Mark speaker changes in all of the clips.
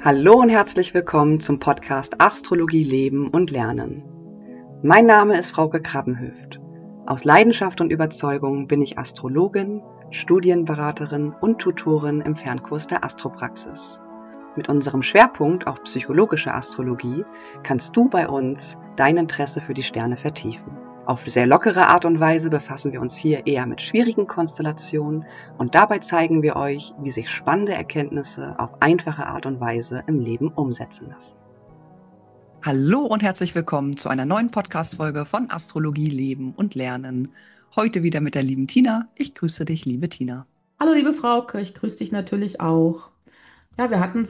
Speaker 1: Hallo und herzlich willkommen zum Podcast Astrologie Leben und Lernen. Mein Name ist Frauke Krabbenhöft. Aus Leidenschaft und Überzeugung bin ich Astrologin, Studienberaterin und Tutorin im Fernkurs der Astropraxis. Mit unserem Schwerpunkt auf psychologische Astrologie kannst du bei uns dein Interesse für die Sterne vertiefen. Auf sehr lockere Art und Weise befassen wir uns hier eher mit schwierigen Konstellationen und dabei zeigen wir euch, wie sich spannende Erkenntnisse auf einfache Art und Weise im Leben umsetzen lassen.
Speaker 2: Hallo und herzlich willkommen zu einer neuen Podcast-Folge von Astrologie Leben und Lernen. Heute wieder mit der lieben Tina. Ich grüße dich, liebe Tina.
Speaker 3: Hallo liebe Frauke, ich grüße dich natürlich auch. Ja, wir hatten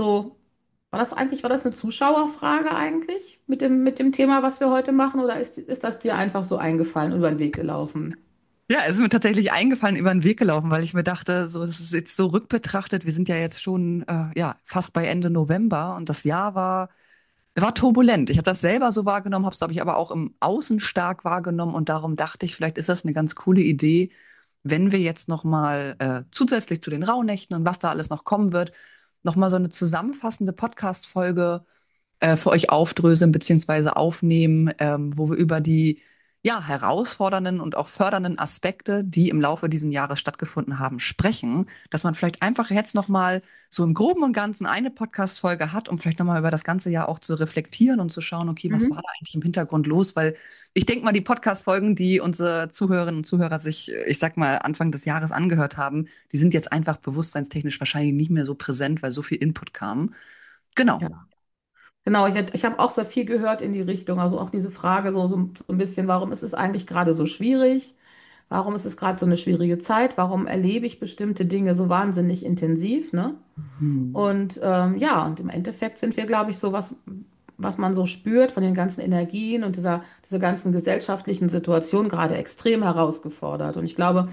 Speaker 3: war das eine Zuschauerfrage eigentlich mit dem Thema, was wir heute machen, oder ist das dir einfach so eingefallen und über den Weg gelaufen?
Speaker 2: Ja, es ist mir tatsächlich eingefallen, über den Weg gelaufen, weil ich mir dachte, so, das ist jetzt so rückbetrachtet, wir sind ja jetzt schon fast bei Ende November und das Jahr war turbulent. Ich habe das selber so wahrgenommen, habe es, glaube ich, aber auch im Außen stark wahrgenommen und darum dachte ich, vielleicht ist das eine ganz coole Idee, wenn wir jetzt noch mal zusätzlich zu den Rauhnächten und was da alles noch kommen wird, noch mal so eine zusammenfassende Podcast-Folge für euch aufdröseln beziehungsweise aufnehmen, wo wir über die herausfordernden und auch fördernden Aspekte, die im Laufe dieses Jahres stattgefunden haben, sprechen, dass man vielleicht einfach jetzt noch mal so im Groben und Ganzen eine Podcast-Folge hat, um vielleicht noch mal über das ganze Jahr auch zu reflektieren und zu schauen, okay, was war
Speaker 3: Mhm.
Speaker 2: da eigentlich im Hintergrund los? Weil ich denke mal, die Podcast-Folgen, die unsere Zuhörerinnen und Zuhörer sich, ich sag mal, Anfang des Jahres angehört haben, die sind jetzt einfach bewusstseinstechnisch wahrscheinlich nicht mehr so präsent, weil so viel Input kam. Genau.
Speaker 3: Ja. Genau, ich habe auch sehr viel gehört in die Richtung, also auch diese Frage so ein bisschen, warum ist es eigentlich gerade so schwierig? Warum ist es gerade so eine schwierige Zeit? Warum erlebe ich bestimmte Dinge so wahnsinnig intensiv, ne?
Speaker 2: Mhm.
Speaker 3: Und ja, und im Endeffekt sind wir, glaube ich, was man so spürt von den ganzen Energien und dieser ganzen gesellschaftlichen Situation gerade extrem herausgefordert. Und ich glaube,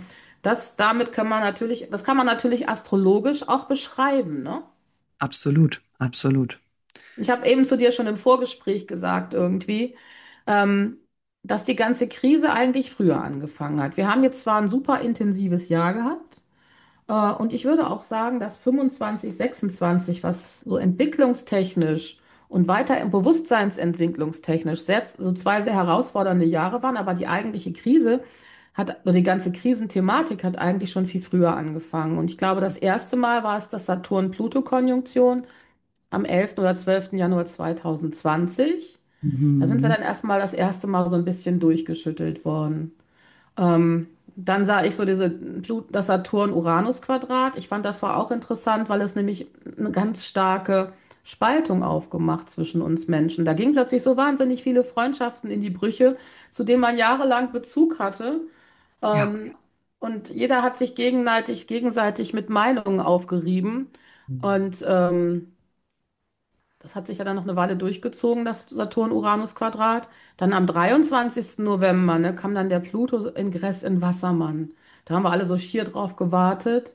Speaker 3: das kann man natürlich astrologisch auch beschreiben, ne?
Speaker 2: Absolut, absolut.
Speaker 3: Ich habe eben zu dir schon im Vorgespräch gesagt, irgendwie, ähm, dass die ganze Krise eigentlich früher angefangen hat. Wir haben jetzt zwar ein super intensives Jahr gehabt, und ich würde auch sagen, dass 25, 26, was so entwicklungstechnisch und weiter im Bewusstseinsentwicklungstechnisch so zwei sehr herausfordernde Jahre waren, aber die eigentliche Krise oder die ganze Krisenthematik hat eigentlich schon viel früher angefangen. Und ich glaube, das erste Mal war es das Saturn-Pluto-Konjunktion am 11. oder 12. Januar 2020. Da sind wir
Speaker 2: Mhm.
Speaker 3: dann erstmal das erste Mal so ein bisschen durchgeschüttelt worden. Dann sah ich so das Saturn-Uranus-Quadrat. Ich fand, das war auch interessant, weil es nämlich eine ganz starke Spaltung aufgemacht zwischen uns Menschen. Da gingen plötzlich so wahnsinnig viele Freundschaften in die Brüche, zu denen man jahrelang Bezug hatte.
Speaker 2: Ja.
Speaker 3: Ähm, und jeder hat sich gegenseitig mit Meinungen aufgerieben. Und das hat sich ja dann noch eine Weile durchgezogen, das Saturn-Uranus-Quadrat. Dann am 23. November, ne, kam dann der Pluto-Ingress in Wassermann. Da haben wir alle so schier drauf gewartet.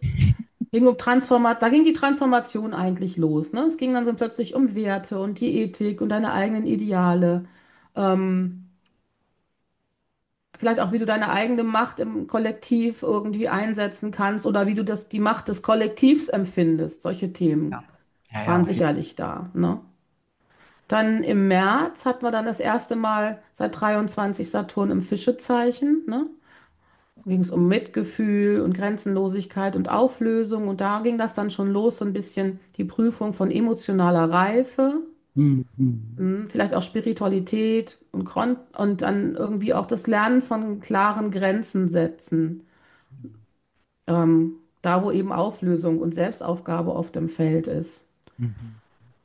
Speaker 3: Da ging die Transformation eigentlich los. Ne? Es ging dann so plötzlich um Werte und die Ethik und deine eigenen Ideale. Ähm, Vielleicht auch, wie du deine eigene Macht im Kollektiv irgendwie einsetzen kannst oder wie du die Macht des Kollektivs empfindest. Solche Themen
Speaker 2: Ja. Ja, ja,
Speaker 3: waren
Speaker 2: auf jeden
Speaker 3: sicherlich da. Ne? Dann im März hatten wir dann das erste Mal seit 23 Saturn im Fischezeichen, ne? Da ging es um Mitgefühl und Grenzenlosigkeit und Auflösung. Und da ging das dann schon los, so ein bisschen die Prüfung von emotionaler Reife,
Speaker 2: Mhm.
Speaker 3: vielleicht auch Spiritualität und dann irgendwie auch das Lernen von klaren Grenzen setzen. Da, wo eben Auflösung und Selbstaufgabe oft im Feld ist.
Speaker 2: Mhm.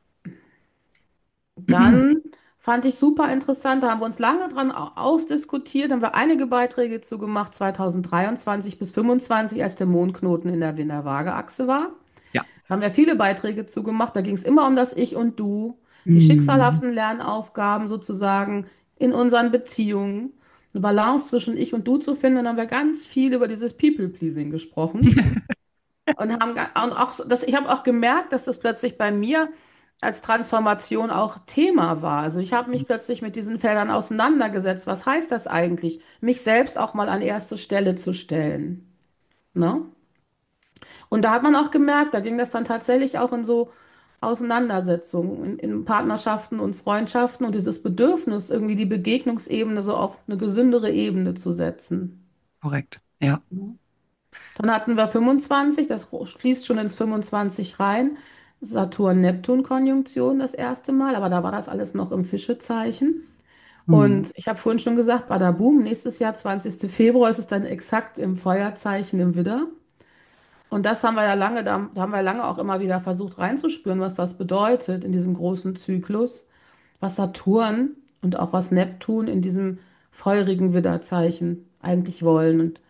Speaker 3: Dann fand ich super interessant, da haben wir uns lange dran ausdiskutiert, haben wir einige Beiträge zu gemacht, 2023 bis 25, als der Mondknoten in der Waage-Achse war.
Speaker 2: Ja.
Speaker 3: Da haben wir viele Beiträge zu gemacht, da ging es immer um das Ich und Du, die
Speaker 2: Mhm.
Speaker 3: schicksalhaften Lernaufgaben sozusagen in unseren Beziehungen, eine Balance zwischen Ich und Du zu finden. Und dann haben wir ganz viel über dieses People-Pleasing gesprochen. Ich habe auch gemerkt, dass das plötzlich bei mir als Transformation auch Thema war. Also ich habe mich plötzlich mit diesen Feldern auseinandergesetzt. Was heißt das eigentlich, mich selbst auch mal an erste Stelle zu stellen? Ne? Und da hat man auch gemerkt, da ging das dann tatsächlich auch in so Auseinandersetzungen in Partnerschaften und Freundschaften und dieses Bedürfnis, irgendwie die Begegnungsebene so auf eine gesündere Ebene zu setzen.
Speaker 2: Korrekt. Ja.
Speaker 3: Dann hatten wir 25, das fließt schon ins 25 rein. Saturn-Neptun-Konjunktion das erste Mal, aber da war das alles noch im Fischezeichen.
Speaker 2: Hm.
Speaker 3: Und ich habe vorhin schon gesagt, Badaboom, nächstes Jahr, 20. Februar, ist es dann exakt im Feuerzeichen im Widder. Und das haben wir ja lange, da haben wir lange auch immer wieder versucht reinzuspüren, was das bedeutet in diesem großen Zyklus, was Saturn und auch was Neptun in diesem feurigen Widderzeichen eigentlich wollen. Und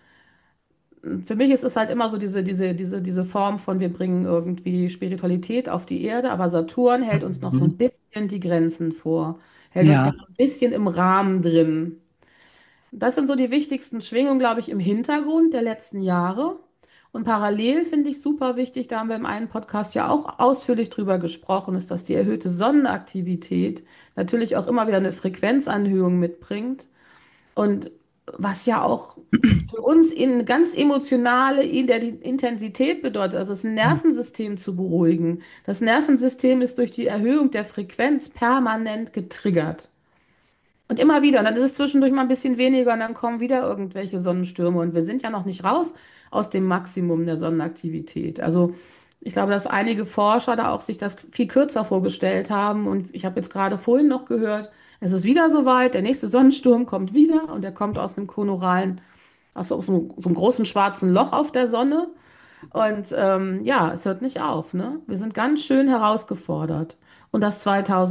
Speaker 3: für mich ist es halt immer so diese Form von, wir bringen irgendwie Spiritualität auf die Erde, aber Saturn hält uns noch so ein
Speaker 2: Mhm.
Speaker 3: bisschen die Grenzen vor, hält uns
Speaker 2: Ja.
Speaker 3: noch so ein bisschen im Rahmen drin. Das sind so die wichtigsten Schwingungen, glaube ich, im Hintergrund der letzten Jahre. Und parallel finde ich super wichtig, da haben wir im einen Podcast ja auch ausführlich drüber gesprochen, ist, dass die erhöhte Sonnenaktivität natürlich auch immer wieder eine Frequenzanhöhung mitbringt. Und was ja auch für uns in ganz emotionale Intensität bedeutet, also das Nervensystem zu beruhigen. Das Nervensystem ist durch die Erhöhung der Frequenz permanent getriggert. Und immer wieder. Und dann ist es zwischendurch mal ein bisschen weniger und dann kommen wieder irgendwelche Sonnenstürme. Und wir sind ja noch nicht raus aus dem Maximum der Sonnenaktivität. Also ich glaube, dass einige Forscher da auch sich das viel kürzer vorgestellt haben. Und ich habe jetzt gerade vorhin noch gehört, es ist wieder soweit, der nächste Sonnensturm kommt wieder und der kommt aus einem koronalen, aus so einem großen schwarzen Loch auf der Sonne. Und ja, es hört nicht auf, ne? Wir sind ganz schön herausgefordert. Und das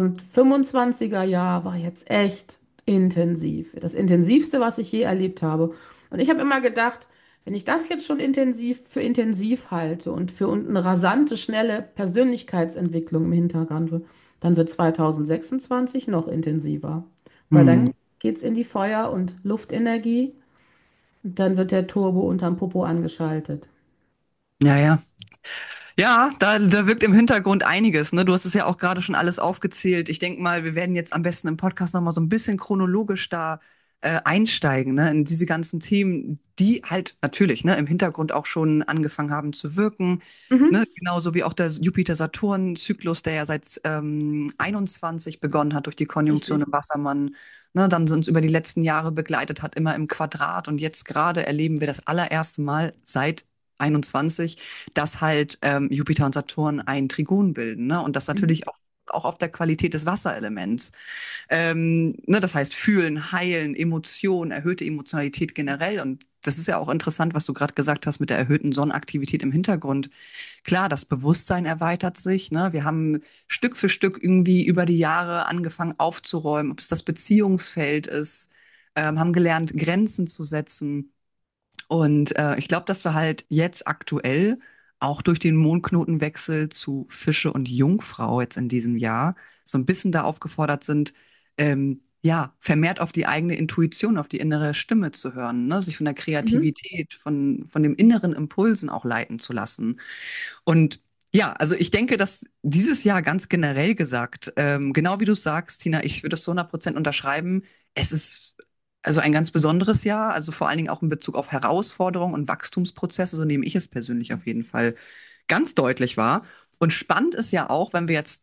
Speaker 3: 2025er Jahr war jetzt echt intensiv. Das intensivste, was ich je erlebt habe. Und ich habe immer gedacht, wenn ich das jetzt schon intensiv für intensiv halte und für eine rasante, schnelle Persönlichkeitsentwicklung im Hintergrund, dann wird 2026 noch intensiver. Weil
Speaker 2: Hm.
Speaker 3: dann geht es in die Feuer- und Luftenergie und dann wird der Turbo unterm Popo angeschaltet.
Speaker 2: Ja, ja. Ja, da wirkt im Hintergrund einiges, ne? Du hast es ja auch gerade schon alles aufgezählt. Ich denke mal, wir werden jetzt am besten im Podcast noch mal so ein bisschen chronologisch da einsteigen, ne? In diese ganzen Themen, die halt natürlich, ne, im Hintergrund auch schon angefangen haben zu wirken,
Speaker 3: Mhm.
Speaker 2: ne? Genauso wie auch der Jupiter-Saturn-Zyklus, der ja seit 21 begonnen hat durch die Konjunktion
Speaker 3: Richtig.
Speaker 2: im Wassermann, ne? Dann uns über die letzten Jahre begleitet hat, immer im Quadrat. Und jetzt gerade erleben wir das allererste Mal seit 21, dass halt Jupiter und Saturn ein Trigon bilden, ne? Und das
Speaker 3: Mhm.
Speaker 2: natürlich auch auf der Qualität des Wasserelements. Ne, das heißt, fühlen, heilen, Emotionen, erhöhte Emotionalität generell. Und das ist ja auch interessant, was du gerade gesagt hast mit der erhöhten Sonnenaktivität im Hintergrund. Klar, das Bewusstsein erweitert sich. Ne? Wir haben Stück für Stück irgendwie über die Jahre angefangen aufzuräumen, ob es das Beziehungsfeld ist, haben gelernt, Grenzen zu setzen. Und ich glaube, dass wir halt jetzt aktuell auch durch den Mondknotenwechsel zu Fische und Jungfrau jetzt in diesem Jahr so ein bisschen da aufgefordert sind, ja, vermehrt auf die eigene Intuition, auf die innere Stimme zu hören, ne? Sich von der
Speaker 3: Mhm.
Speaker 2: Kreativität, von dem inneren Impulsen auch leiten zu lassen. Und ja, also ich denke, dass dieses Jahr ganz generell gesagt, genau wie du sagst, Tina, ich würde es zu 100% unterschreiben. Es ist also ein ganz besonderes Jahr, also vor allen Dingen auch in Bezug auf Herausforderungen und Wachstumsprozesse, so nehme ich es persönlich auf jeden Fall ganz deutlich wahr. Und spannend ist ja auch, wenn wir jetzt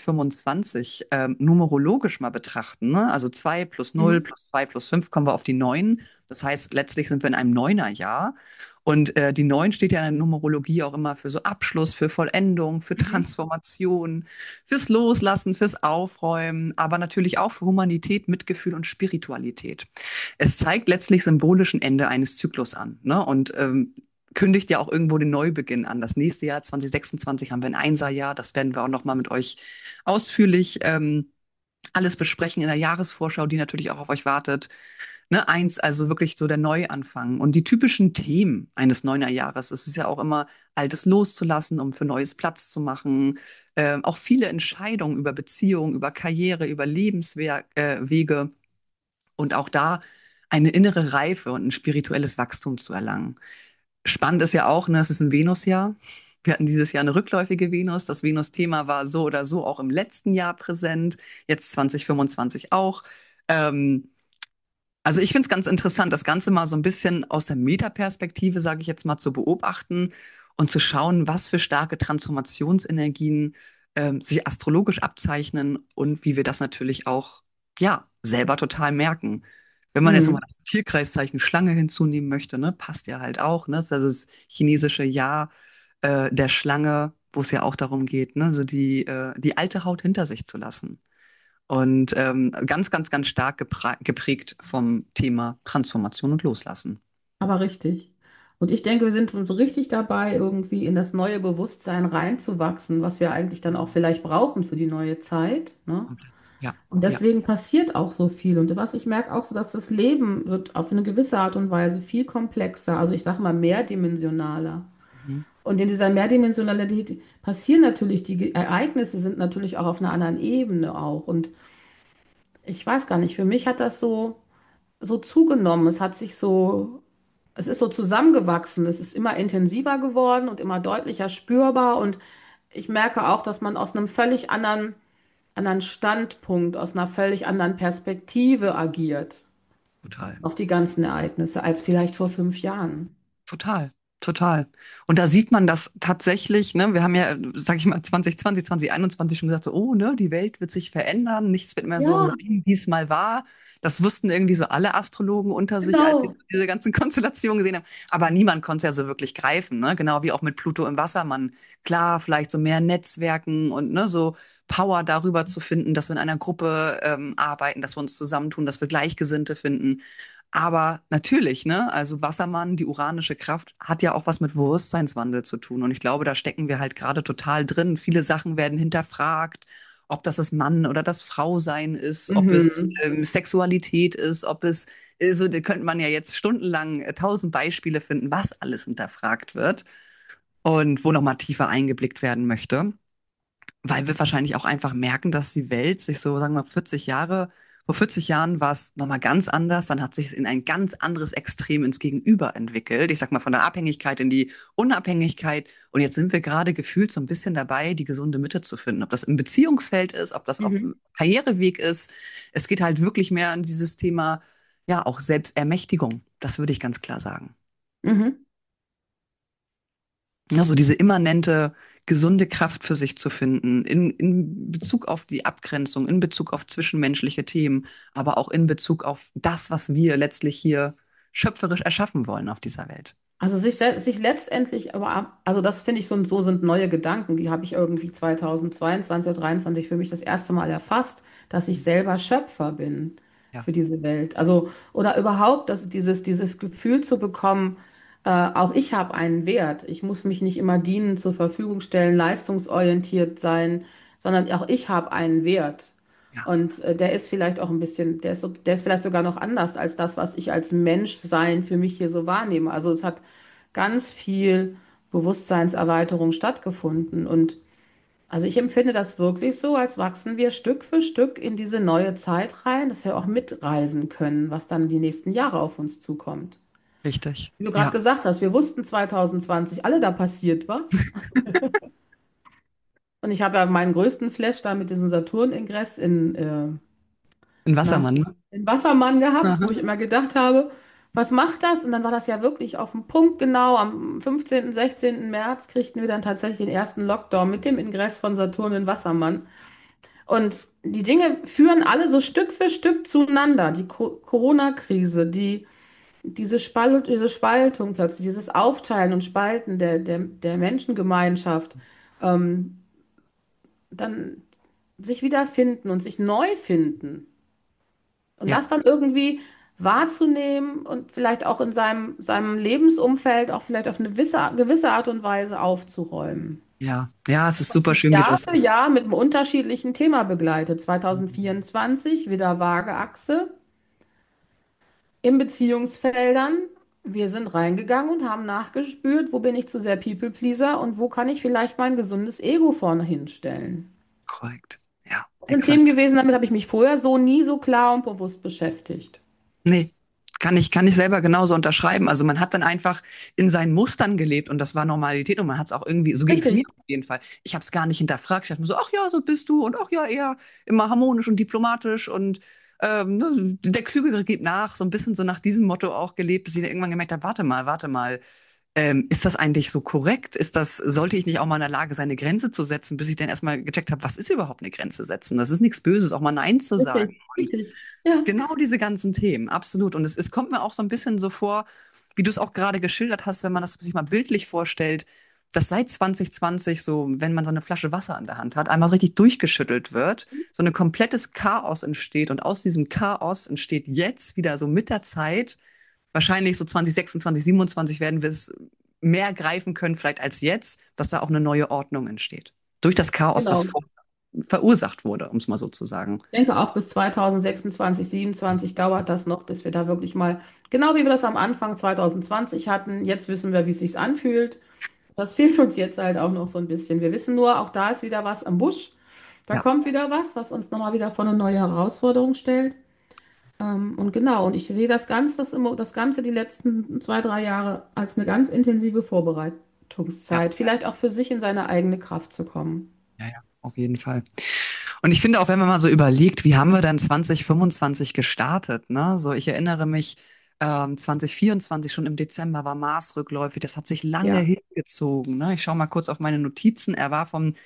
Speaker 2: 2025 numerologisch mal betrachten, ne? Also 2 plus 0
Speaker 3: Mhm.
Speaker 2: plus 2 plus 5 kommen wir auf die 9. Das heißt, letztlich sind wir in einem Neunerjahr. Und die 9 steht ja in der Numerologie auch immer für so Abschluss, für Vollendung, für
Speaker 3: Mhm.
Speaker 2: Transformation, fürs Loslassen, fürs Aufräumen, aber natürlich auch für Humanität, Mitgefühl und Spiritualität. Es zeigt letztlich symbolisch ein Ende eines Zyklus an, ne? Und kündigt ja auch irgendwo den Neubeginn an. Das nächste Jahr, 2026, haben wir ein Einserjahr. Das werden wir auch noch mal mit euch ausführlich alles besprechen in der Jahresvorschau, die natürlich auch auf euch wartet. Ne, eins, also wirklich so der Neuanfang. Und die typischen Themen eines Neunerjahres, es ist ja auch immer, Altes loszulassen, um für Neues Platz zu machen. Auch viele Entscheidungen über Beziehungen, über Karriere, über Lebenswege und auch da eine innere Reife und ein spirituelles Wachstum zu erlangen. Spannend ist ja auch, ne, es ist ein Venusjahr. Wir hatten dieses Jahr eine rückläufige Venus. Das Venus-Thema war so oder so auch im letzten Jahr präsent, jetzt 2025 auch. Ähm, also ich finde es ganz interessant, das Ganze mal so ein bisschen aus der Metaperspektive, sage ich jetzt mal, zu beobachten und zu schauen, was für starke Transformationsenergien sich astrologisch abzeichnen und wie wir das natürlich auch, ja, selber total merken. Wenn man jetzt nochmal
Speaker 3: Mhm.
Speaker 2: das Tierkreiszeichen Schlange hinzunehmen möchte, ne, passt ja halt auch, ne? Das ist also das chinesische Jahr der Schlange, wo es ja auch darum geht, ne, so die alte Haut hinter sich zu lassen. Und ganz, ganz, ganz stark geprägt vom Thema Transformation und Loslassen.
Speaker 3: Aber richtig. Und ich denke, wir sind so richtig dabei, irgendwie in das neue Bewusstsein reinzuwachsen, was wir eigentlich dann auch vielleicht brauchen für die neue Zeit, ne?
Speaker 2: Komplett. Ja,
Speaker 3: Und
Speaker 2: ja.
Speaker 3: deswegen passiert auch so viel. Und was ich merke auch so, dass das Leben wird auf eine gewisse Art und Weise viel komplexer, also ich sage mal mehrdimensionaler.
Speaker 2: Mhm.
Speaker 3: Und in dieser Mehrdimensionalität passieren natürlich, die Ereignisse sind natürlich auch auf einer anderen Ebene auch. Und ich weiß gar nicht, für mich hat das so zugenommen. Es ist so zusammengewachsen. Es ist immer intensiver geworden und immer deutlicher spürbar. Und ich merke auch, dass man aus einem völlig anderen Standpunkt, aus einer völlig anderen Perspektive agiert
Speaker 2: Total.
Speaker 3: auf die ganzen Ereignisse als vielleicht vor 5 Jahren.
Speaker 2: Total, total. Und da sieht man das tatsächlich, ne? Wir haben ja, sag ich mal, 2020, 2021 schon gesagt, so, oh, ne, die Welt wird sich verändern, nichts wird mehr so
Speaker 3: Ja,
Speaker 2: sein, wie es mal war. Das wussten irgendwie so alle Astrologen unter sich, als sie
Speaker 3: genau.
Speaker 2: diese ganzen Konstellationen gesehen haben. Aber niemand konnte es ja so wirklich greifen, ne? Genau wie auch mit Pluto im Wassermann. Klar, vielleicht so mehr Netzwerken und ne, so Power darüber zu finden, dass wir in einer Gruppe arbeiten, dass wir uns zusammentun, dass wir Gleichgesinnte finden. Aber natürlich, ne, also Wassermann, die uranische Kraft, hat ja auch was mit Bewusstseinswandel zu tun. Und ich glaube, da stecken wir halt gerade total drin. Viele Sachen werden hinterfragt, ob das Mann oder das Frausein ist, ob es
Speaker 3: Mhm.
Speaker 2: Sexualität ist, ob es, so, da könnte man ja jetzt stundenlang 1000 Beispiele finden, was alles hinterfragt wird und wo nochmal tiefer eingeblickt werden möchte. Weil wir wahrscheinlich auch einfach merken, dass die Welt sich so, sagen wir, vor 40 Jahren war es nochmal ganz anders, dann hat sich es in ein ganz anderes Extrem ins Gegenüber entwickelt. Ich sag mal, von der Abhängigkeit in die Unabhängigkeit. Und jetzt sind wir gerade gefühlt so ein bisschen dabei, die gesunde Mitte zu finden. Ob das im Beziehungsfeld ist, ob das auf dem
Speaker 3: Mhm.
Speaker 2: Karriereweg ist. Es geht halt wirklich mehr an dieses Thema, ja, auch Selbstermächtigung. Das würde ich ganz klar sagen.
Speaker 3: Mhm.
Speaker 2: Ja, so diese immanente, gesunde Kraft für sich zu finden, in Bezug auf die Abgrenzung, in Bezug auf zwischenmenschliche Themen, aber auch in Bezug auf das, was wir letztlich hier schöpferisch erschaffen wollen auf dieser Welt.
Speaker 3: Also sich letztendlich, also das finde ich so sind neue Gedanken, die habe ich irgendwie 2022 oder 2023 für mich das erste Mal erfasst, dass ich selber Schöpfer bin
Speaker 2: Ja,
Speaker 3: für diese Welt. Also, oder überhaupt, dass dieses Gefühl zu bekommen, auch ich habe einen Wert. Ich muss mich nicht immer dienen, zur Verfügung stellen, leistungsorientiert sein, sondern auch ich habe einen Wert.
Speaker 2: ja,
Speaker 3: Und der ist vielleicht auch ein bisschen, der ist vielleicht sogar noch anders als das, was ich als Menschsein für mich hier so wahrnehme. Also es hat ganz viel Bewusstseinserweiterung stattgefunden. Und also ich empfinde das wirklich so, als wachsen wir Stück für Stück in diese neue Zeit rein, dass wir auch mitreisen können, was dann die nächsten Jahre auf uns zukommt.
Speaker 2: richtig.
Speaker 3: Wie du gerade
Speaker 2: Ja,
Speaker 3: gesagt hast, wir wussten 2020 alle, da passiert was. Und ich habe ja meinen größten Flash da mit diesem Saturn-Ingress
Speaker 2: ein
Speaker 3: na,
Speaker 2: Wassermann, ne?
Speaker 3: in Wassermann gehabt, wo
Speaker 2: Aha.
Speaker 3: ich immer gedacht habe, was macht das? Und dann war das ja wirklich auf den Punkt genau. Am 15., 16. März kriegten wir dann tatsächlich den ersten Lockdown mit dem Ingress von Saturn in Wassermann. Und die Dinge führen alle so Stück für Stück zueinander. Die Corona-Krise, diese Spaltung plötzlich, dieses Aufteilen und Spalten der Menschengemeinschaft, ähm, dann sich wiederfinden und sich neu finden. Und
Speaker 2: Ja,
Speaker 3: das dann irgendwie wahrzunehmen und vielleicht auch in seinem Lebensumfeld auch vielleicht auf eine gewisse Art und Weise aufzuräumen.
Speaker 2: ja, ja, es ist super
Speaker 3: Mich
Speaker 2: schön, wie du
Speaker 3: Jahr
Speaker 2: es.
Speaker 3: für Jahr mit einem unterschiedlichen Thema begleitet. 2024 wieder Waage-Achse in Beziehungsfeldern. Wir sind reingegangen und haben nachgespürt, wo bin ich zu sehr People-Pleaser und wo kann ich vielleicht mein gesundes Ego vorne hinstellen.
Speaker 2: Korrekt. Ja,
Speaker 3: Das sind Themen
Speaker 2: exakt.
Speaker 3: gewesen, damit habe ich mich vorher so nie so klar und bewusst beschäftigt.
Speaker 2: Nee, kann ich selber genauso unterschreiben. Also man hat dann einfach in seinen Mustern gelebt und das war Normalität und man hat es auch irgendwie, so ging es mir
Speaker 3: Richtig.
Speaker 2: auf jeden Fall. Ich habe es gar nicht hinterfragt. Ich dachte mir so, ach ja, so bist du und ach ja, eher immer harmonisch und diplomatisch und der Klügere gibt nach, so ein bisschen so nach diesem Motto auch gelebt, bis ich dann irgendwann gemerkt habe, warte mal, Ist das eigentlich so korrekt? Sollte ich nicht auch mal in der Lage sein, eine Grenze zu setzen, bis ich dann erstmal gecheckt habe, was ist überhaupt eine Grenze setzen? Das ist nichts Böses, auch mal Nein zu sagen.
Speaker 3: Richtig, richtig. Ja,
Speaker 2: Genau diese ganzen Themen, absolut. Und es kommt mir auch so ein bisschen so vor, wie du es auch gerade geschildert hast, wenn man das sich mal bildlich vorstellt, dass seit 2020 so, wenn man so eine Flasche Wasser in der Hand hat, einmal richtig durchgeschüttelt wird, so ein komplettes Chaos entsteht. Und aus diesem Chaos entsteht jetzt wieder so mit der Zeit, wahrscheinlich so 2026, 27 werden wir es mehr greifen können, vielleicht als jetzt, dass da auch eine neue Ordnung entsteht. Durch das Chaos, was
Speaker 3: genau.
Speaker 2: verursacht wurde, um es mal so zu sagen.
Speaker 3: Ich denke auch bis 2026, 27 dauert das noch, bis wir da wirklich mal, genau wie wir das am Anfang 2020 hatten, jetzt wissen wir, wie es sich anfühlt. Das fehlt uns jetzt halt auch noch so ein bisschen. Wir wissen nur, auch da ist wieder was am Busch. Da
Speaker 2: Ja.
Speaker 3: kommt wieder was, was uns nochmal wieder vor eine neue Herausforderung stellt. Und genau, und ich sehe das Ganze die letzten 2, 3 Jahre als eine ganz intensive
Speaker 2: Ja.
Speaker 3: Vorbereitungszeit. Vielleicht auch für sich in seine eigene Kraft zu kommen.
Speaker 2: Ja, ja, auf jeden Fall. Und ich finde auch, wenn man mal so überlegt, wie haben wir dann 2025 gestartet, ne? So, ich erinnere mich, 2024 schon im Dezember war Mars rückläufig. Das hat sich lange
Speaker 3: Ja,
Speaker 2: hingezogen, ne? Ich schaue mal kurz auf meine Notizen. Er war vom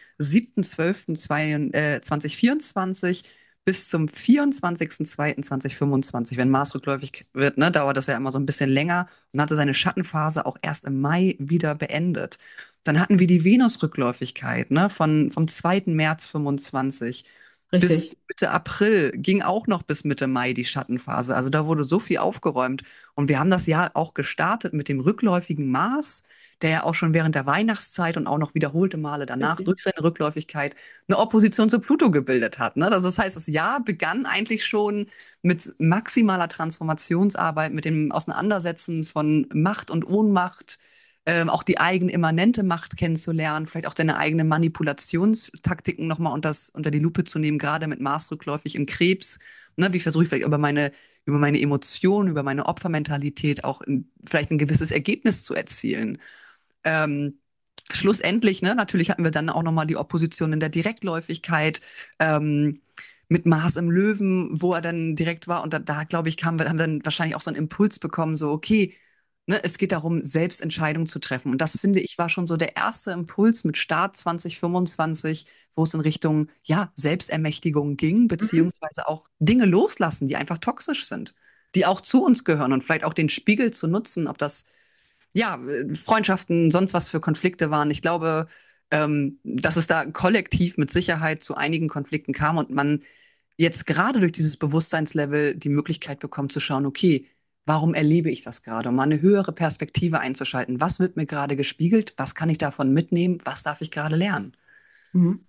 Speaker 2: 7.12.2024 bis zum 24.02.2025. Wenn Mars rückläufig wird, ne, dauert das ja immer so ein bisschen länger und hatte seine Schattenphase auch erst im Mai wieder beendet. Dann hatten wir die Venusrückläufigkeit, ne, vom 2. März 25 bis
Speaker 3: richtig.
Speaker 2: Mitte April, ging auch noch bis Mitte Mai die Schattenphase. Also da wurde so viel aufgeräumt. Und wir haben das Jahr auch gestartet mit dem rückläufigen Mars, der ja auch schon während der Weihnachtszeit und auch noch wiederholte Male danach
Speaker 3: Richtig.
Speaker 2: durch seine Rückläufigkeit eine Opposition zu Pluto gebildet hat. Ne? Das heißt, das Jahr begann eigentlich schon mit maximaler Transformationsarbeit, mit dem Auseinandersetzen von Macht und Ohnmacht, auch die eigene immanente Macht kennenzulernen, vielleicht auch seine eigenen Manipulationstaktiken nochmal unter die Lupe zu nehmen, gerade mit Mars rückläufig im Krebs. Ne, wie versuche ich vielleicht über meine Emotionen, über meine Opfermentalität auch vielleicht ein gewisses Ergebnis zu erzielen. Ähm, Schlussendlich, ne, natürlich hatten wir dann auch nochmal die Opposition in der Direktläufigkeit, ähm, mit Mars im Löwen, wo er dann direkt war. Und da glaube ich, haben wir dann wahrscheinlich auch so einen Impuls bekommen, so, okay, ne, es geht darum, selbst Entscheidungen zu treffen. Und das finde ich war schon so der erste Impuls mit Start 2025, wo es in Richtung, ja, Selbstermächtigung ging,
Speaker 3: Mhm.
Speaker 2: beziehungsweise auch Dinge loslassen, die einfach toxisch sind, die auch zu uns gehören und vielleicht auch den Spiegel zu nutzen, ob das, ja, Freundschaften, sonst was für Konflikte waren. Ich glaube, dass es da kollektiv mit Sicherheit zu einigen Konflikten kam und man jetzt gerade durch dieses Bewusstseinslevel die Möglichkeit bekommt zu schauen, okay, warum erlebe ich das gerade? Um mal eine höhere Perspektive einzuschalten. Was wird mir gerade gespiegelt? Was kann ich davon mitnehmen? Was darf ich gerade lernen?
Speaker 3: Mhm.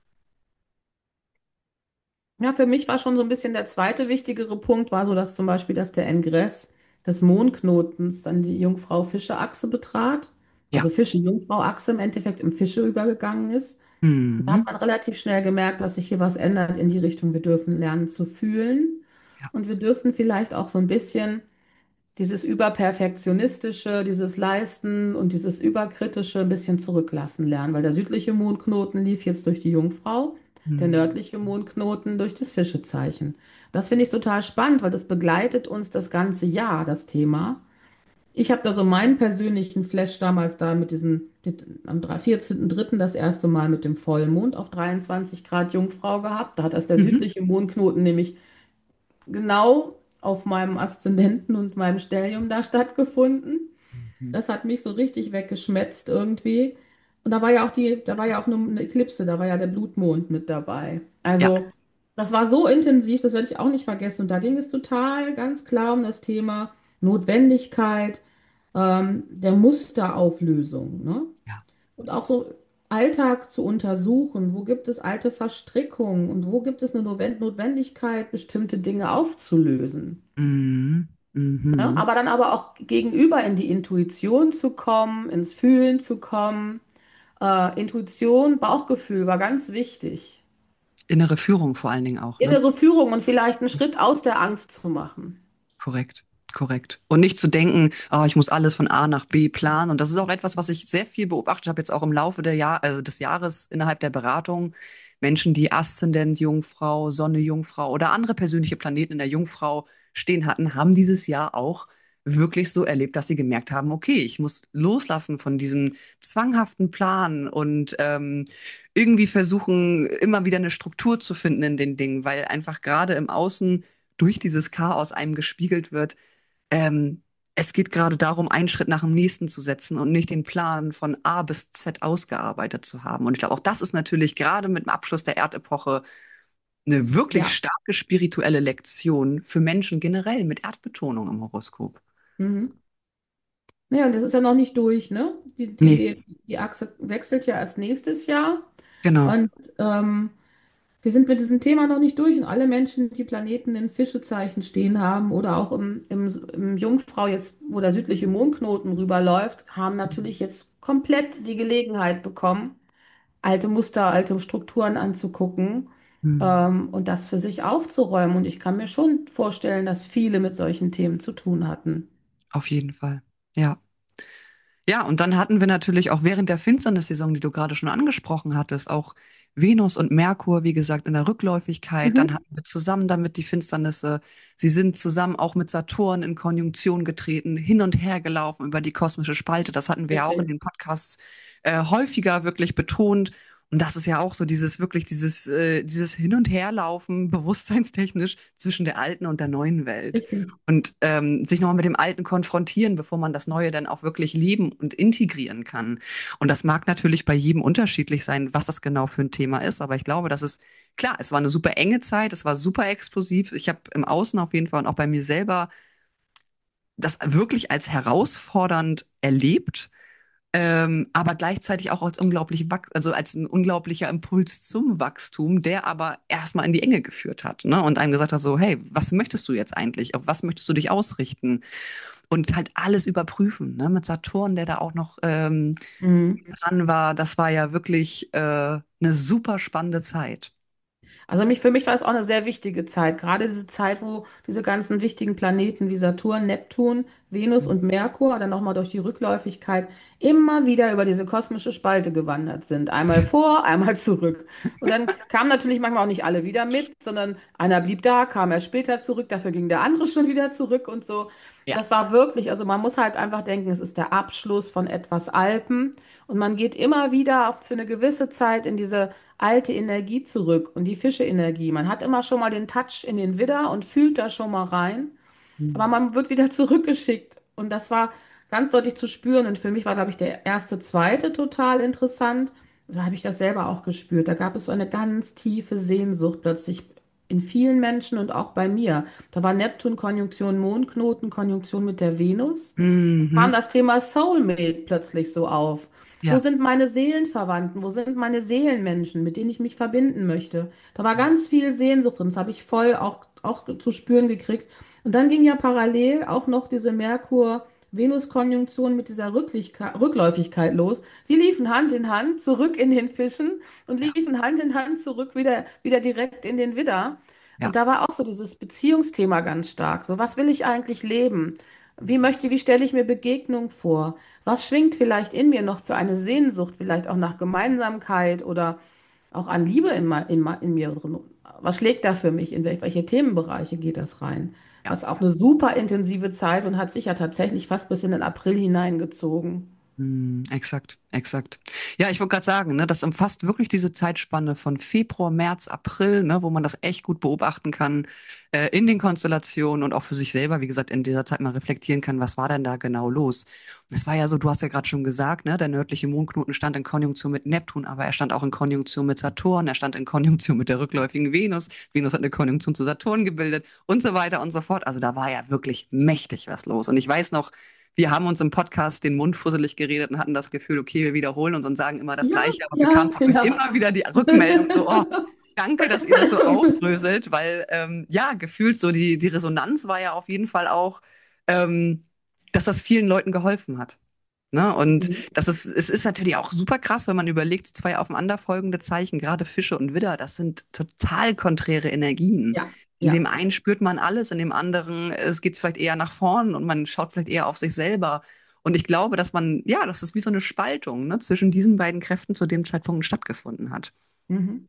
Speaker 3: Ja, für mich war schon so ein bisschen der zweite wichtigere Punkt, war so, dass zum Beispiel, dass der Ingress des Mondknotens dann die Jungfrau-Fische-Achse betrat. Also
Speaker 2: Ja.
Speaker 3: Fische-Jungfrau-Achse im Endeffekt im Fische übergegangen ist. Da hat
Speaker 2: Mhm.
Speaker 3: man relativ schnell gemerkt, dass sich hier was ändert in die Richtung, wir dürfen lernen zu fühlen.
Speaker 2: Ja.
Speaker 3: Und wir dürfen vielleicht auch so ein bisschen dieses Überperfektionistische, dieses Leisten und dieses Überkritische ein bisschen zurücklassen lernen, weil der südliche Mondknoten lief jetzt durch die Jungfrau, der
Speaker 2: Mhm.
Speaker 3: nördliche Mondknoten durch das Fischezeichen. Das finde ich total spannend, weil das begleitet uns das ganze Jahr, das Thema. Ich habe da so meinen persönlichen Flash damals da am 14.03. das erste Mal mit dem Vollmond auf 23 Grad Jungfrau gehabt. Da hat das der
Speaker 2: Mhm.
Speaker 3: südliche Mondknoten nämlich genau auf meinem Aszendenten und meinem Stellium da stattgefunden.
Speaker 2: Mhm.
Speaker 3: Das hat mich so richtig weggeschmetzt irgendwie. Und da war ja auch eine Eklipse, da war ja der Blutmond mit dabei.
Speaker 2: Ja.
Speaker 3: Also, das war so intensiv, das werde ich auch nicht vergessen. Und da ging es total ganz klar um das Thema Notwendigkeit, der Musterauflösung, ne?
Speaker 2: Ja.
Speaker 3: Und auch so Alltag zu untersuchen, wo gibt es alte Verstrickungen und wo gibt es eine Notwendigkeit, bestimmte Dinge aufzulösen.
Speaker 2: Mhm.
Speaker 3: Ne?
Speaker 2: Mhm.
Speaker 3: Aber auch gegenüber in die Intuition zu kommen, ins Fühlen zu kommen. Intuition, Bauchgefühl war ganz wichtig.
Speaker 2: Innere Führung vor allen Dingen auch, ne?
Speaker 3: Innere Führung und vielleicht einen Schritt aus der Angst zu machen.
Speaker 2: Korrekt, korrekt. Und nicht zu denken, ah, ich muss alles von A nach B planen. Und das ist auch etwas, was ich sehr viel beobachtet habe, jetzt auch im Laufe des Jahres innerhalb der Beratung. Menschen, die Aszendent Jungfrau, Sonne Jungfrau oder andere persönliche Planeten in der Jungfrau stehen hatten, haben dieses Jahr auch wirklich so erlebt, dass sie gemerkt haben, okay, ich muss loslassen von diesem zwanghaften Plan und irgendwie versuchen, immer wieder eine Struktur zu finden in den Dingen, weil einfach gerade im Außen durch dieses Chaos einem gespiegelt wird, ähm, es geht gerade darum, einen Schritt nach dem nächsten zu setzen und nicht den Plan von A bis Z ausgearbeitet zu haben. Und ich glaube, auch das ist natürlich gerade mit dem Abschluss der Erdepoche eine wirklich
Speaker 3: Ja.
Speaker 2: starke spirituelle Lektion für Menschen generell mit Erdbetonung im Horoskop.
Speaker 3: Mhm. Naja, und das ist ja noch nicht durch, ne?
Speaker 2: Nee,
Speaker 3: Die Achse wechselt ja erst nächstes Jahr.
Speaker 2: genau.
Speaker 3: Und wir sind mit diesem Thema noch nicht durch. Und alle Menschen, die Planeten in Fischezeichen stehen haben oder auch im Jungfrau jetzt, wo der südliche Mondknoten rüberläuft, haben natürlich jetzt komplett die Gelegenheit bekommen, alte Muster, alte Strukturen anzugucken,
Speaker 2: Hm,
Speaker 3: und das für sich aufzuräumen. Und ich kann mir schon vorstellen, dass viele mit solchen Themen zu tun hatten.
Speaker 2: auf jeden Fall. Ja. Ja, und dann hatten wir natürlich auch während der Finsternissaison, die du gerade schon angesprochen hattest, auch Venus und Merkur, wie gesagt, in der Rückläufigkeit. Dann
Speaker 3: Mhm.
Speaker 2: hatten wir zusammen damit die Finsternisse. Sie sind zusammen auch mit Saturn in Konjunktion getreten, hin und her gelaufen über die kosmische Spalte. Das hatten wir ja auch in
Speaker 3: Richtig.
Speaker 2: den Podcasts häufiger wirklich betont. Und das ist ja auch so dieses wirklich dieses Hin- und Herlaufen bewusstseinstechnisch zwischen der alten und der neuen Welt
Speaker 3: Richtig.
Speaker 2: und sich nochmal mit dem Alten konfrontieren, bevor man das Neue dann auch wirklich leben und integrieren kann. Und das mag natürlich bei jedem unterschiedlich sein, was das genau für ein Thema ist, aber ich glaube, das ist klar, es war eine super enge Zeit, es war super explosiv. Ich habe im Außen auf jeden Fall und auch bei mir selber das wirklich als herausfordernd erlebt, aber gleichzeitig auch als also als ein unglaublicher Impuls zum Wachstum, der aber erstmal in die Enge geführt hat, ne? Und einem gesagt hat so, hey, was möchtest du jetzt eigentlich? Auf was möchtest du dich ausrichten? Und halt alles überprüfen, ne? Mit Saturn, der da auch noch
Speaker 3: Mhm.
Speaker 2: dran war, das war ja wirklich eine super spannende Zeit.
Speaker 3: Also für mich war es auch eine sehr wichtige Zeit, gerade diese Zeit, wo diese ganzen wichtigen Planeten wie Saturn, Neptun, Venus und Merkur dann nochmal durch die Rückläufigkeit immer wieder über diese kosmische Spalte gewandert sind. Einmal vor, einmal zurück. Und dann kamen natürlich manchmal auch nicht alle wieder mit, sondern einer blieb da, kam erst später zurück, dafür ging der andere schon wieder zurück und so.
Speaker 2: Ja.
Speaker 3: Das war wirklich, also man muss halt einfach denken, es ist der Abschluss von etwas Altem und man geht immer wieder für eine gewisse Zeit in diese alte Energie zurück und die Fische-Energie. Man hat immer schon mal den Touch in den Widder und fühlt da schon mal rein, aber
Speaker 2: Hm.
Speaker 3: man wird wieder zurückgeschickt. Und das war ganz deutlich zu spüren. Und für mich war, glaube ich, der erste, zweite total interessant. Da habe ich das selber auch gespürt. Da gab es so eine ganz tiefe Sehnsucht plötzlich in vielen Menschen und auch bei mir. Da war Neptun, Konjunktion Mondknoten, Konjunktion mit der Venus, kam
Speaker 2: Mhm.
Speaker 3: das Thema Soulmate plötzlich so auf. Wo
Speaker 2: Ja.
Speaker 3: sind meine Seelenverwandten? Wo sind meine Seelenmenschen, mit denen ich mich verbinden möchte? Da war ganz viel Sehnsucht drin. Das habe ich voll auch zu spüren gekriegt. Und dann ging ja parallel auch noch diese Merkur-Venus-Konjunktion mit dieser Rückläufigkeit los. Sie liefen Hand in Hand zurück in den Fischen und
Speaker 2: Ja.
Speaker 3: liefen Hand in Hand zurück wieder direkt in den Widder. Und
Speaker 2: Ja.
Speaker 3: da war auch so dieses Beziehungsthema ganz stark. So, was will ich eigentlich leben? Wie stelle ich mir Begegnung vor? Was schwingt vielleicht in mir noch für eine Sehnsucht, vielleicht auch nach Gemeinsamkeit oder auch an Liebe in mir drin? Was schlägt da für mich? In welche Themenbereiche geht das rein?
Speaker 2: Ja.
Speaker 3: Das ist auch eine super intensive Zeit und hat sich ja tatsächlich fast bis in den April hineingezogen.
Speaker 2: Exakt, exakt. Ja, ich wollte gerade sagen, ne, das umfasst wirklich diese Zeitspanne von Februar, März, April, ne, wo man das echt gut beobachten kann, in den Konstellationen und auch für sich selber, wie gesagt, in dieser Zeit mal reflektieren kann, was war denn da genau los? Es war ja so, du hast ja gerade schon gesagt, ne, der nördliche Mondknoten stand in Konjunktion mit Neptun, aber er stand auch in Konjunktion mit Saturn, er stand in Konjunktion mit der rückläufigen Venus. Venus hat eine Konjunktion zu Saturn gebildet und so weiter und so fort. Also da war ja wirklich mächtig was los. Und ich weiß noch, wir haben uns im Podcast den Mund fusselig geredet und hatten das Gefühl, okay, wir wiederholen uns und sagen immer das
Speaker 3: Ja,
Speaker 2: Gleiche, aber
Speaker 3: ja,
Speaker 2: bekamen
Speaker 3: ja.
Speaker 2: immer wieder die Rückmeldung so, oh, danke, dass ihr das so aufdröselt, weil ja, gefühlt so die Resonanz war ja auf jeden Fall auch, ähm, dass das vielen Leuten geholfen hat. Ne? Und es ist natürlich auch super krass, wenn man überlegt, zwei aufeinanderfolgende Zeichen, gerade Fische und Widder, das sind total konträre Energien.
Speaker 3: Ja,
Speaker 2: In dem
Speaker 3: ja.
Speaker 2: einen spürt man alles, in dem anderen es geht vielleicht eher nach vorn und man schaut vielleicht eher auf sich selber. Und ich glaube, dass man, ja, dass es wie so eine Spaltung, ne, zwischen diesen beiden Kräften zu dem Zeitpunkt stattgefunden hat.
Speaker 3: Mhm.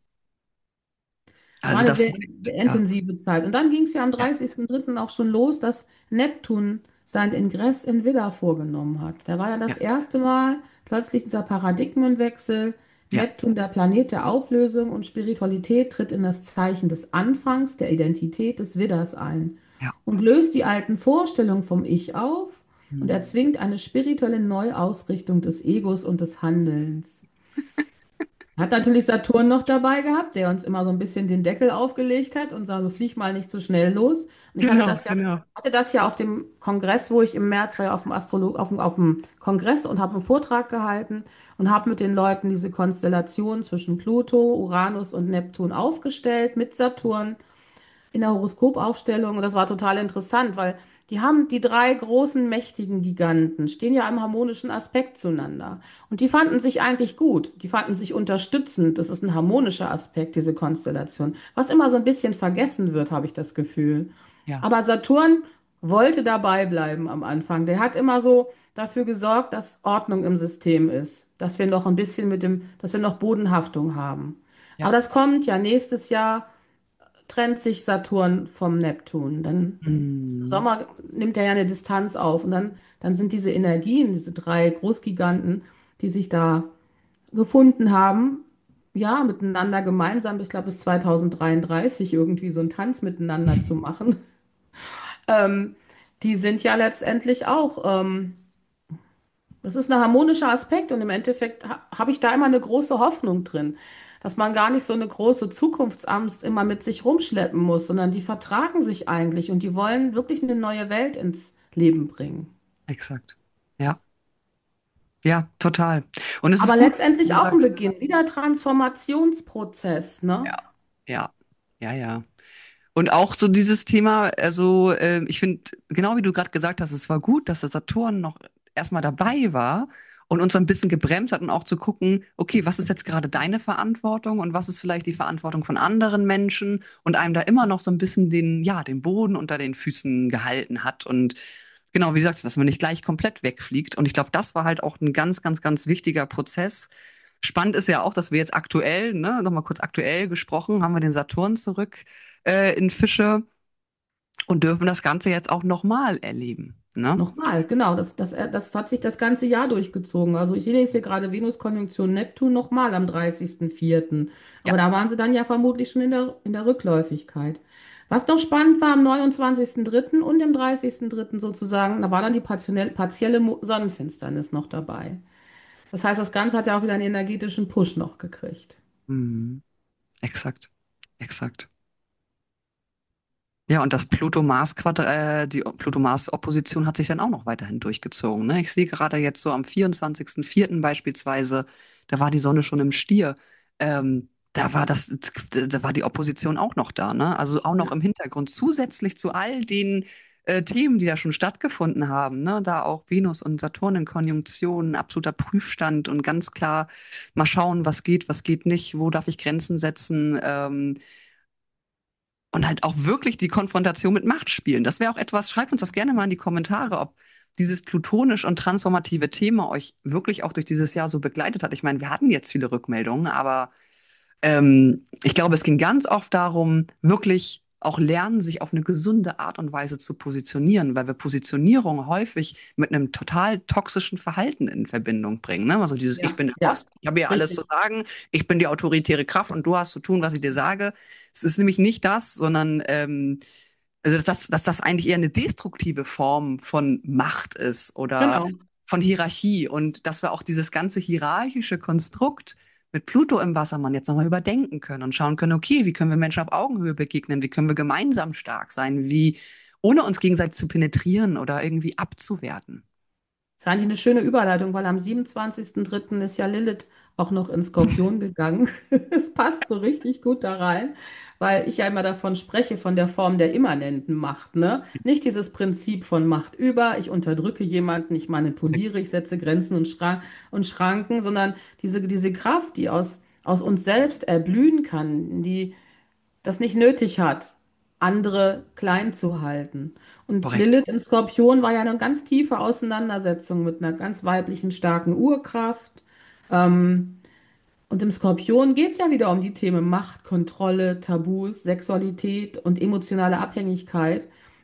Speaker 3: War
Speaker 2: Also
Speaker 3: eine
Speaker 2: das,
Speaker 3: sehr
Speaker 2: ja,
Speaker 3: intensive Zeit. Und dann ging es ja am
Speaker 2: ja.
Speaker 3: 30.03. auch schon los, dass Neptun seinen Ingress in Widder vorgenommen hat. Da war ja das
Speaker 2: Ja,
Speaker 3: erste Mal plötzlich dieser Paradigmenwechsel.
Speaker 2: ja,
Speaker 3: Neptun, der Planet der Auflösung und Spiritualität, tritt in das Zeichen des Anfangs, der Identität des Widders ein
Speaker 2: ja.
Speaker 3: und löst die alten Vorstellungen vom Ich auf und
Speaker 2: Mhm.
Speaker 3: erzwingt eine spirituelle Neuausrichtung des Egos und des Handelns. Hat natürlich Saturn noch dabei gehabt, der uns immer so ein bisschen den Deckel aufgelegt hat und sah, so flieg mal nicht so schnell los. Und ich
Speaker 2: Genau, genau.
Speaker 3: hatte das ja auf dem Kongress, wo ich im März war, ja auf dem auf dem Kongress und habe einen Vortrag gehalten und habe mit den Leuten diese Konstellation zwischen Pluto, Uranus und Neptun aufgestellt mit Saturn in der Horoskopaufstellung. Und das war total interessant, weil die haben die drei großen mächtigen Giganten, stehen ja im harmonischen Aspekt zueinander. Und die fanden sich eigentlich gut. Die fanden sich unterstützend. Das ist ein harmonischer Aspekt, diese Konstellation. Was immer so ein bisschen vergessen wird, habe ich das Gefühl.
Speaker 2: Ja.
Speaker 3: Aber Saturn wollte dabei bleiben am Anfang. Der hat immer so dafür gesorgt, dass Ordnung im System ist, dass wir noch ein bisschen dass wir noch Bodenhaftung haben.
Speaker 2: Ja.
Speaker 3: Aber das kommt ja nächstes Jahr trennt sich Saturn vom Neptun. Dann im
Speaker 2: Mhm.
Speaker 3: Sommer nimmt er ja eine Distanz auf und dann sind diese Energien, diese drei Großgiganten, die sich da gefunden haben, ja, miteinander gemeinsam, ich glaube bis 2033 irgendwie so einen Tanz miteinander zu machen, ähm, die sind ja letztendlich auch das ist ein harmonischer Aspekt und im Endeffekt habe ich da immer eine große Hoffnung drin, dass man gar nicht so eine große Zukunftsangst immer mit sich rumschleppen muss, sondern die vertragen sich eigentlich und die wollen wirklich eine neue Welt ins Leben bringen.
Speaker 2: Exakt. Ja, ja, total. Und es ist
Speaker 3: Aber
Speaker 2: gut, dass
Speaker 3: letztendlich
Speaker 2: du
Speaker 3: auch ein
Speaker 2: sagst,
Speaker 3: Beginn, wieder Transformationsprozess, ne?
Speaker 2: ja, ja, ja, ja. Und auch so dieses Thema, also ich finde, genau wie du gerade gesagt hast, es war gut, dass der Saturn noch erstmal dabei war und uns so ein bisschen gebremst hat und auch zu gucken, okay, was ist jetzt gerade deine Verantwortung und was ist vielleicht die Verantwortung von anderen Menschen und einem da immer noch so ein bisschen den, ja, den Boden unter den Füßen gehalten hat und genau, wie du sagst, dass man nicht gleich komplett wegfliegt. Und ich glaube, das war halt auch ein ganz, ganz, ganz wichtiger Prozess. Spannend ist ja auch, dass wir jetzt aktuell, ne, nochmal kurz aktuell gesprochen, haben wir den Saturn zurück in Fische und dürfen das Ganze jetzt auch nochmal erleben. Ne?
Speaker 3: Nochmal, genau, das hat sich das ganze Jahr durchgezogen. Also ich sehe jetzt hier gerade Venus-Konjunktion Neptun nochmal am 30.04.
Speaker 2: Ja.
Speaker 3: Aber da waren sie dann ja vermutlich schon in der Rückläufigkeit. Was noch spannend war, am 29.03. und dem 30.03. sozusagen, da war dann die partielle Sonnenfinsternis noch dabei. Das heißt, das Ganze hat ja auch wieder einen energetischen Push noch gekriegt.
Speaker 2: Mhm. Exakt. Exakt. Ja, und das Pluto-Mars-Quadrat, die Pluto-Mars-Opposition hat sich dann auch noch weiterhin durchgezogen. Ne? Ich sehe gerade jetzt so am 24.04. beispielsweise, da war die Sonne schon im Stier. Da war die Opposition auch noch da, ne? Also auch noch
Speaker 3: Ja,
Speaker 2: im Hintergrund, zusätzlich zu all den Themen, die da schon stattgefunden haben, ne? Da auch Venus und Saturn in Konjunktion, absoluter Prüfstand und ganz klar mal schauen, was geht nicht, wo darf ich Grenzen setzen, und halt auch wirklich die Konfrontation mit Macht spielen. Das wäre auch etwas, schreibt uns das gerne mal in die Kommentare, ob dieses plutonisch und transformative Thema euch wirklich auch durch dieses Jahr so begleitet hat. Ich meine, wir hatten jetzt viele Rückmeldungen, aber ich glaube, es ging ganz oft darum, wirklich auch lernen, sich auf eine gesunde Art und Weise zu positionieren, weil wir Positionierung häufig mit einem total toxischen Verhalten in Verbindung bringen. Ne? Also dieses, ich
Speaker 3: ja,
Speaker 2: bin der
Speaker 3: ja,
Speaker 2: Boss, ich habe hier alles zu
Speaker 3: richtig.
Speaker 2: sagen, ich bin die autoritäre Kraft und du hast zu tun, was ich dir sage. Es ist nämlich nicht das, sondern also dass das eigentlich eher eine destruktive Form von Macht ist oder
Speaker 3: Genau.
Speaker 2: von Hierarchie und dass wir auch dieses ganze hierarchische Konstrukt mit Pluto im Wassermann jetzt nochmal überdenken können und schauen können, okay, wie können wir Menschen auf Augenhöhe begegnen, wie können wir gemeinsam stark sein, wie ohne uns gegenseitig zu penetrieren oder irgendwie abzuwerten.
Speaker 3: Das ist eigentlich eine schöne Überleitung, weil am 27.03. ist ja Lilith auch noch in Skorpion gegangen. Es passt so richtig gut da rein, weil ich ja immer davon spreche, von der Form der immanenten Macht, ne? Nicht dieses Prinzip von Macht über, ich unterdrücke jemanden, ich manipuliere, ich setze Grenzen und Schranken, sondern diese Kraft, die aus uns selbst erblühen kann, die das nicht nötig hat, andere klein zu halten. Und
Speaker 2: Korrekt.
Speaker 3: Lilith im Skorpion war ja eine ganz tiefe Auseinandersetzung mit einer ganz weiblichen, starken Urkraft. Ähm, und im Skorpion geht es ja wieder um die Themen Macht, Kontrolle, Tabus, Sexualität und emotionale Abhängigkeit.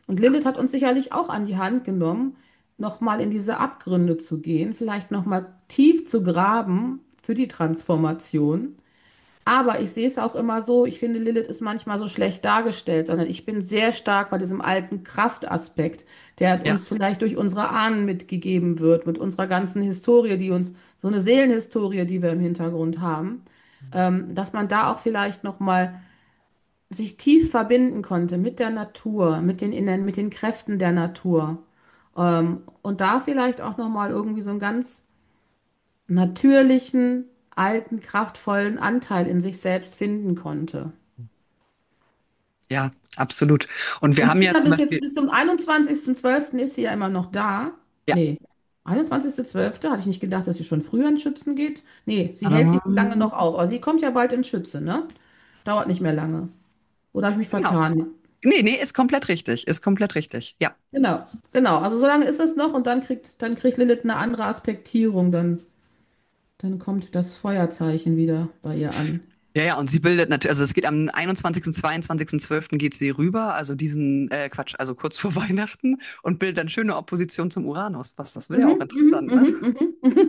Speaker 3: Und Lilith hat uns sicherlich auch an die Hand genommen, nochmal in diese Abgründe zu gehen, vielleicht nochmal tief zu graben für die Transformation. Aber ich sehe es auch immer so, ich finde, Lilith ist manchmal so schlecht dargestellt, sondern ich bin sehr stark bei diesem alten Kraftaspekt, der
Speaker 2: Ja.
Speaker 3: uns vielleicht durch unsere Ahnen mitgegeben wird, mit unserer ganzen Historie, die uns, so eine Seelenhistorie, die wir im Hintergrund haben, dass man da auch vielleicht nochmal sich tief verbinden konnte mit der Natur, mit den Kräften der Natur. Und da vielleicht auch nochmal irgendwie so einen ganz natürlichen, alten, kraftvollen Anteil in sich selbst finden konnte.
Speaker 2: Ja, absolut. Und wir
Speaker 3: Und
Speaker 2: haben
Speaker 3: sie ist
Speaker 2: ja
Speaker 3: ja
Speaker 2: zum
Speaker 3: bis jetzt,
Speaker 2: Beispiel,
Speaker 3: bis zum 21.12. ist sie ja immer noch da.
Speaker 2: ja,
Speaker 3: Nee, 21.12. hatte ich nicht gedacht, dass sie schon früher in Schützen geht. Nee, sie hält sich so lange noch
Speaker 2: ähm,
Speaker 3: auf. Aber sie kommt ja bald in Schütze, ne? Dauert nicht mehr lange. Oder habe ich mich
Speaker 2: genau.
Speaker 3: vertan?
Speaker 2: Nee, ist komplett richtig, ist komplett richtig. Ja.
Speaker 3: Genau, genau. Also so lange ist es noch und dann kriegt Lilith eine andere Aspektierung. Dann kommt das Feuerzeichen wieder bei ihr an.
Speaker 2: Ja, und sie bildet natürlich, also es geht am 21., 22.12. geht sie rüber, also Quatsch, also kurz vor Weihnachten und bildet dann schöne Opposition zum Uranus. Das wird ja auch
Speaker 3: Mhm, mhm,
Speaker 2: interessant, ne?
Speaker 3: mhm, mhm.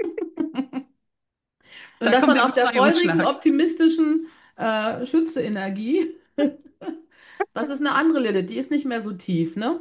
Speaker 3: Und
Speaker 2: Da
Speaker 3: das
Speaker 2: kommt
Speaker 3: dann
Speaker 2: der
Speaker 3: auf der feurigen,
Speaker 2: Befreiungsschlag.
Speaker 3: optimistischen Schütze-Energie. Das ist eine andere Lilith, die ist nicht mehr so tief, ne?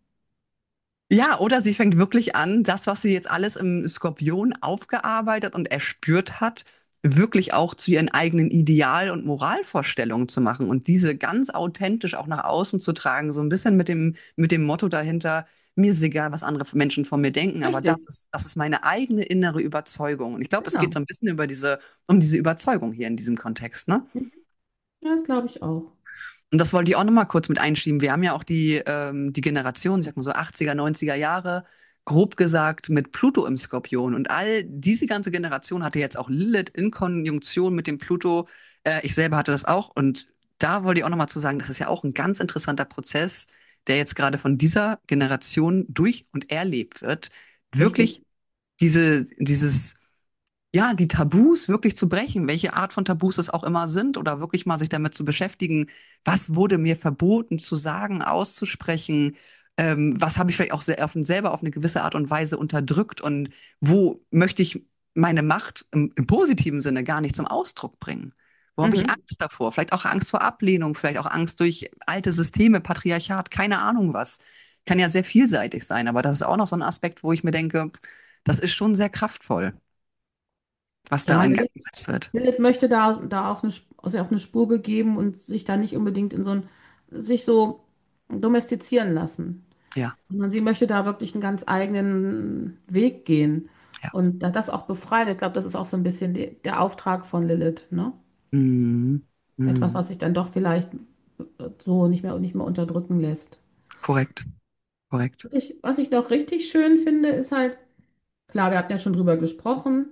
Speaker 2: Ja, oder sie fängt wirklich an, das, was sie jetzt alles im Skorpion aufgearbeitet und erspürt hat, wirklich auch zu ihren eigenen Ideal- und Moralvorstellungen zu machen und diese ganz authentisch auch nach außen zu tragen, so ein bisschen mit dem Motto dahinter, mir ist egal, was andere Menschen von mir denken, aber
Speaker 3: Richtig,
Speaker 2: das ist meine eigene innere Überzeugung. Und ich glaube, es geht so
Speaker 3: genau.
Speaker 2: ein bisschen um diese Überzeugung hier in diesem Kontext, ne?
Speaker 3: Mhm. Ja, das glaube ich auch.
Speaker 2: Und das wollte ich auch noch mal kurz mit einschieben. Wir haben ja auch die Generation, ich sag mal so 80er, 90er Jahre, grob gesagt, mit Pluto im Skorpion. Und all diese ganze Generation hatte jetzt auch Lilith in Konjunktion mit dem Pluto. Ich selber hatte das auch. Und da wollte ich auch noch mal zu sagen, das ist ja auch ein ganz interessanter Prozess, der jetzt gerade von dieser Generation durch und erlebt wird.
Speaker 3: Richtig.
Speaker 2: Wirklich dieses ja, die Tabus wirklich zu brechen, welche Art von Tabus es auch immer sind, oder wirklich mal sich damit zu beschäftigen, was wurde mir verboten zu sagen, auszusprechen, was habe ich vielleicht auch selber auf eine gewisse Art und Weise unterdrückt und wo möchte ich meine Macht im positiven Sinne gar nicht zum Ausdruck bringen? Wo habe ich
Speaker 3: Mhm.
Speaker 2: Angst davor? Vielleicht auch Angst vor Ablehnung, vielleicht auch Angst durch alte Systeme, Patriarchat, keine Ahnung was. Kann ja sehr vielseitig sein, aber das ist auch noch so ein Aspekt, wo ich mir denke, das ist schon sehr kraftvoll, was da
Speaker 3: Ja,
Speaker 2: in Gang gesetzt wird.
Speaker 3: Lilith möchte da sich auf eine Spur begeben und sich da nicht unbedingt sich so domestizieren lassen.
Speaker 2: Ja,
Speaker 3: Sondern sie möchte da wirklich einen ganz eigenen Weg gehen
Speaker 2: ja.
Speaker 3: und das auch befreien. Ich glaube, das ist auch so ein bisschen der Auftrag von Lilith, ne?
Speaker 2: Mhm.
Speaker 3: Etwas,
Speaker 2: Mhm.
Speaker 3: was sich dann doch vielleicht so nicht mehr unterdrücken lässt.
Speaker 2: Korrekt, korrekt.
Speaker 3: Was ich noch richtig schön finde, ist halt, klar, wir hatten ja schon drüber gesprochen,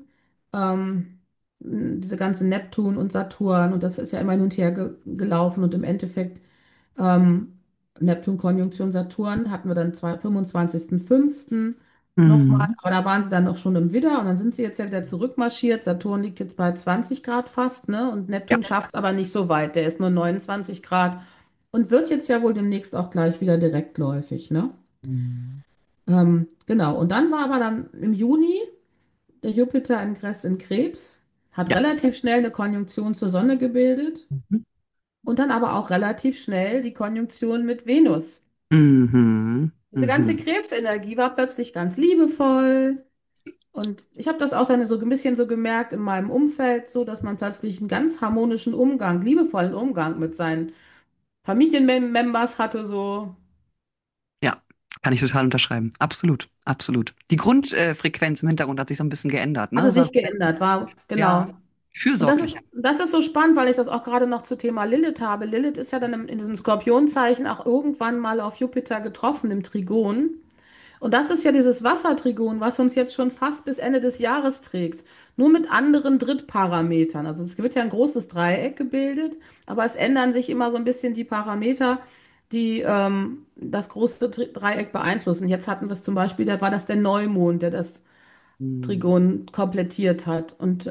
Speaker 3: diese ganze Neptun und Saturn und das ist ja immer hin und her gelaufen und im Endeffekt Ähm, Neptun-Konjunktion Saturn hatten wir dann 25.05. nochmal,
Speaker 2: Mhm.
Speaker 3: aber da waren sie dann noch schon im Widder und dann sind sie jetzt ja wieder zurückmarschiert. Saturn liegt jetzt bei 20 Grad fast, ne? Und
Speaker 2: Ja.
Speaker 3: Neptun schafft es aber nicht so weit, der ist nur 29 Grad und wird jetzt ja wohl demnächst auch gleich wieder direktläufig, ne?
Speaker 2: Mhm.
Speaker 3: Genau, und dann war aber dann im Juni der Jupiter Ingress in Krebs, hat
Speaker 2: Ja.
Speaker 3: relativ schnell eine Konjunktion zur Sonne gebildet
Speaker 2: Mhm.
Speaker 3: und dann aber auch relativ schnell die Konjunktion mit Venus.
Speaker 2: Mhm.
Speaker 3: Diese ganze
Speaker 2: Mhm.
Speaker 3: Krebsenergie war plötzlich ganz liebevoll. Und ich habe das auch dann so ein bisschen so gemerkt in meinem Umfeld, so dass man plötzlich einen ganz harmonischen Umgang, liebevollen Umgang mit seinen Familienmembers hatte, so.
Speaker 2: Ja, kann ich total unterschreiben. Absolut, absolut. Die Grundfrequenz im Hintergrund hat sich so ein bisschen geändert,
Speaker 3: Hatte
Speaker 2: ne?
Speaker 3: sich geändert, war,
Speaker 2: Ja,
Speaker 3: genau. Und das
Speaker 2: fürsorglicher.
Speaker 3: ist, das ist so spannend, weil ich das auch gerade noch zu Thema Lilith habe. Lilith ist ja dann in diesem Skorpionzeichen auch irgendwann mal auf Jupiter getroffen im Trigon. Und das ist ja dieses Wassertrigon, was uns jetzt schon fast bis Ende des Jahres trägt. Nur mit anderen Drittparametern. Also es wird ja ein großes Dreieck gebildet, aber es ändern sich immer so ein bisschen die Parameter, die das große Dreieck beeinflussen. Jetzt hatten wir es zum Beispiel, da war das der Neumond, der das
Speaker 2: Mhm.
Speaker 3: Trigon komplettiert hat. Und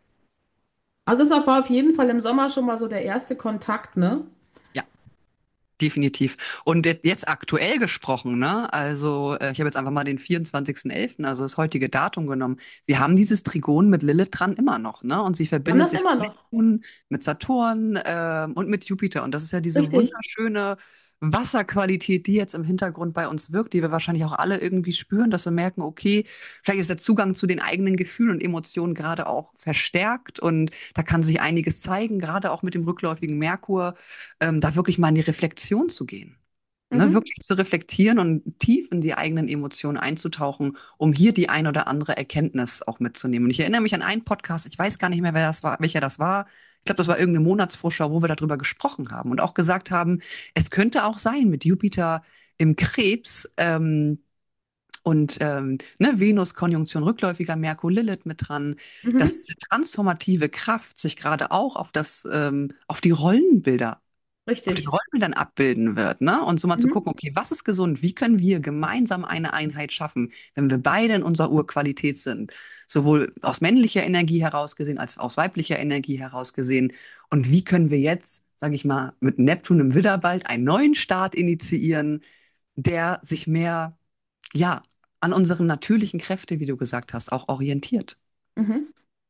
Speaker 3: also das war auf jeden Fall im Sommer schon mal so der erste Kontakt, ne?
Speaker 2: Ja, Definitiv. Und jetzt aktuell gesprochen, ne? Also ich habe jetzt einfach mal den 24.11., also das heutige Datum genommen. Wir haben dieses Trigon mit Lilith dran immer noch, ne? Und sie
Speaker 3: Wir haben
Speaker 2: verbindet
Speaker 3: das
Speaker 2: sich
Speaker 3: immer
Speaker 2: mit
Speaker 3: noch.
Speaker 2: Neptun, mit Saturn und mit Jupiter. Und das ist ja diese
Speaker 3: Richtig.
Speaker 2: wunderschöne Wasserqualität, die jetzt im Hintergrund bei uns wirkt, die wir wahrscheinlich auch alle irgendwie spüren, dass wir merken, okay, vielleicht ist der Zugang zu den eigenen Gefühlen und Emotionen gerade auch verstärkt und da kann sich einiges zeigen, gerade auch mit dem rückläufigen Merkur, da wirklich mal in die Reflexion zu gehen. Ne,
Speaker 3: Mhm.
Speaker 2: wirklich zu reflektieren und tief in die eigenen Emotionen einzutauchen, um hier die ein oder andere Erkenntnis auch mitzunehmen. Und ich erinnere mich an einen Podcast, ich weiß gar nicht mehr, wer das war, welcher das war. Ich glaube, das war irgendeine Monatsvorschau, wo wir darüber gesprochen haben und auch gesagt haben, es könnte auch sein mit Jupiter im Krebs, und ne, Venus, Konjunktion rückläufiger, Merkur, Lilith mit dran, dass
Speaker 3: Mhm.
Speaker 2: diese transformative Kraft sich gerade auch auf die Rollenbilder, auf den
Speaker 3: Richtig.
Speaker 2: Rollenbildern abbilden wird, ne? Und so mal zu
Speaker 3: Mhm.
Speaker 2: gucken, okay, was ist gesund? Wie können wir gemeinsam eine Einheit schaffen, wenn wir beide in unserer Urqualität sind? Sowohl aus männlicher Energie heraus gesehen, als aus weiblicher Energie heraus gesehen. Und wie können wir jetzt, sage ich mal, mit Neptun im Widderbald einen neuen Start initiieren, der sich mehr, ja, an unseren natürlichen Kräfte, wie du gesagt hast, auch orientiert.
Speaker 3: Mhm.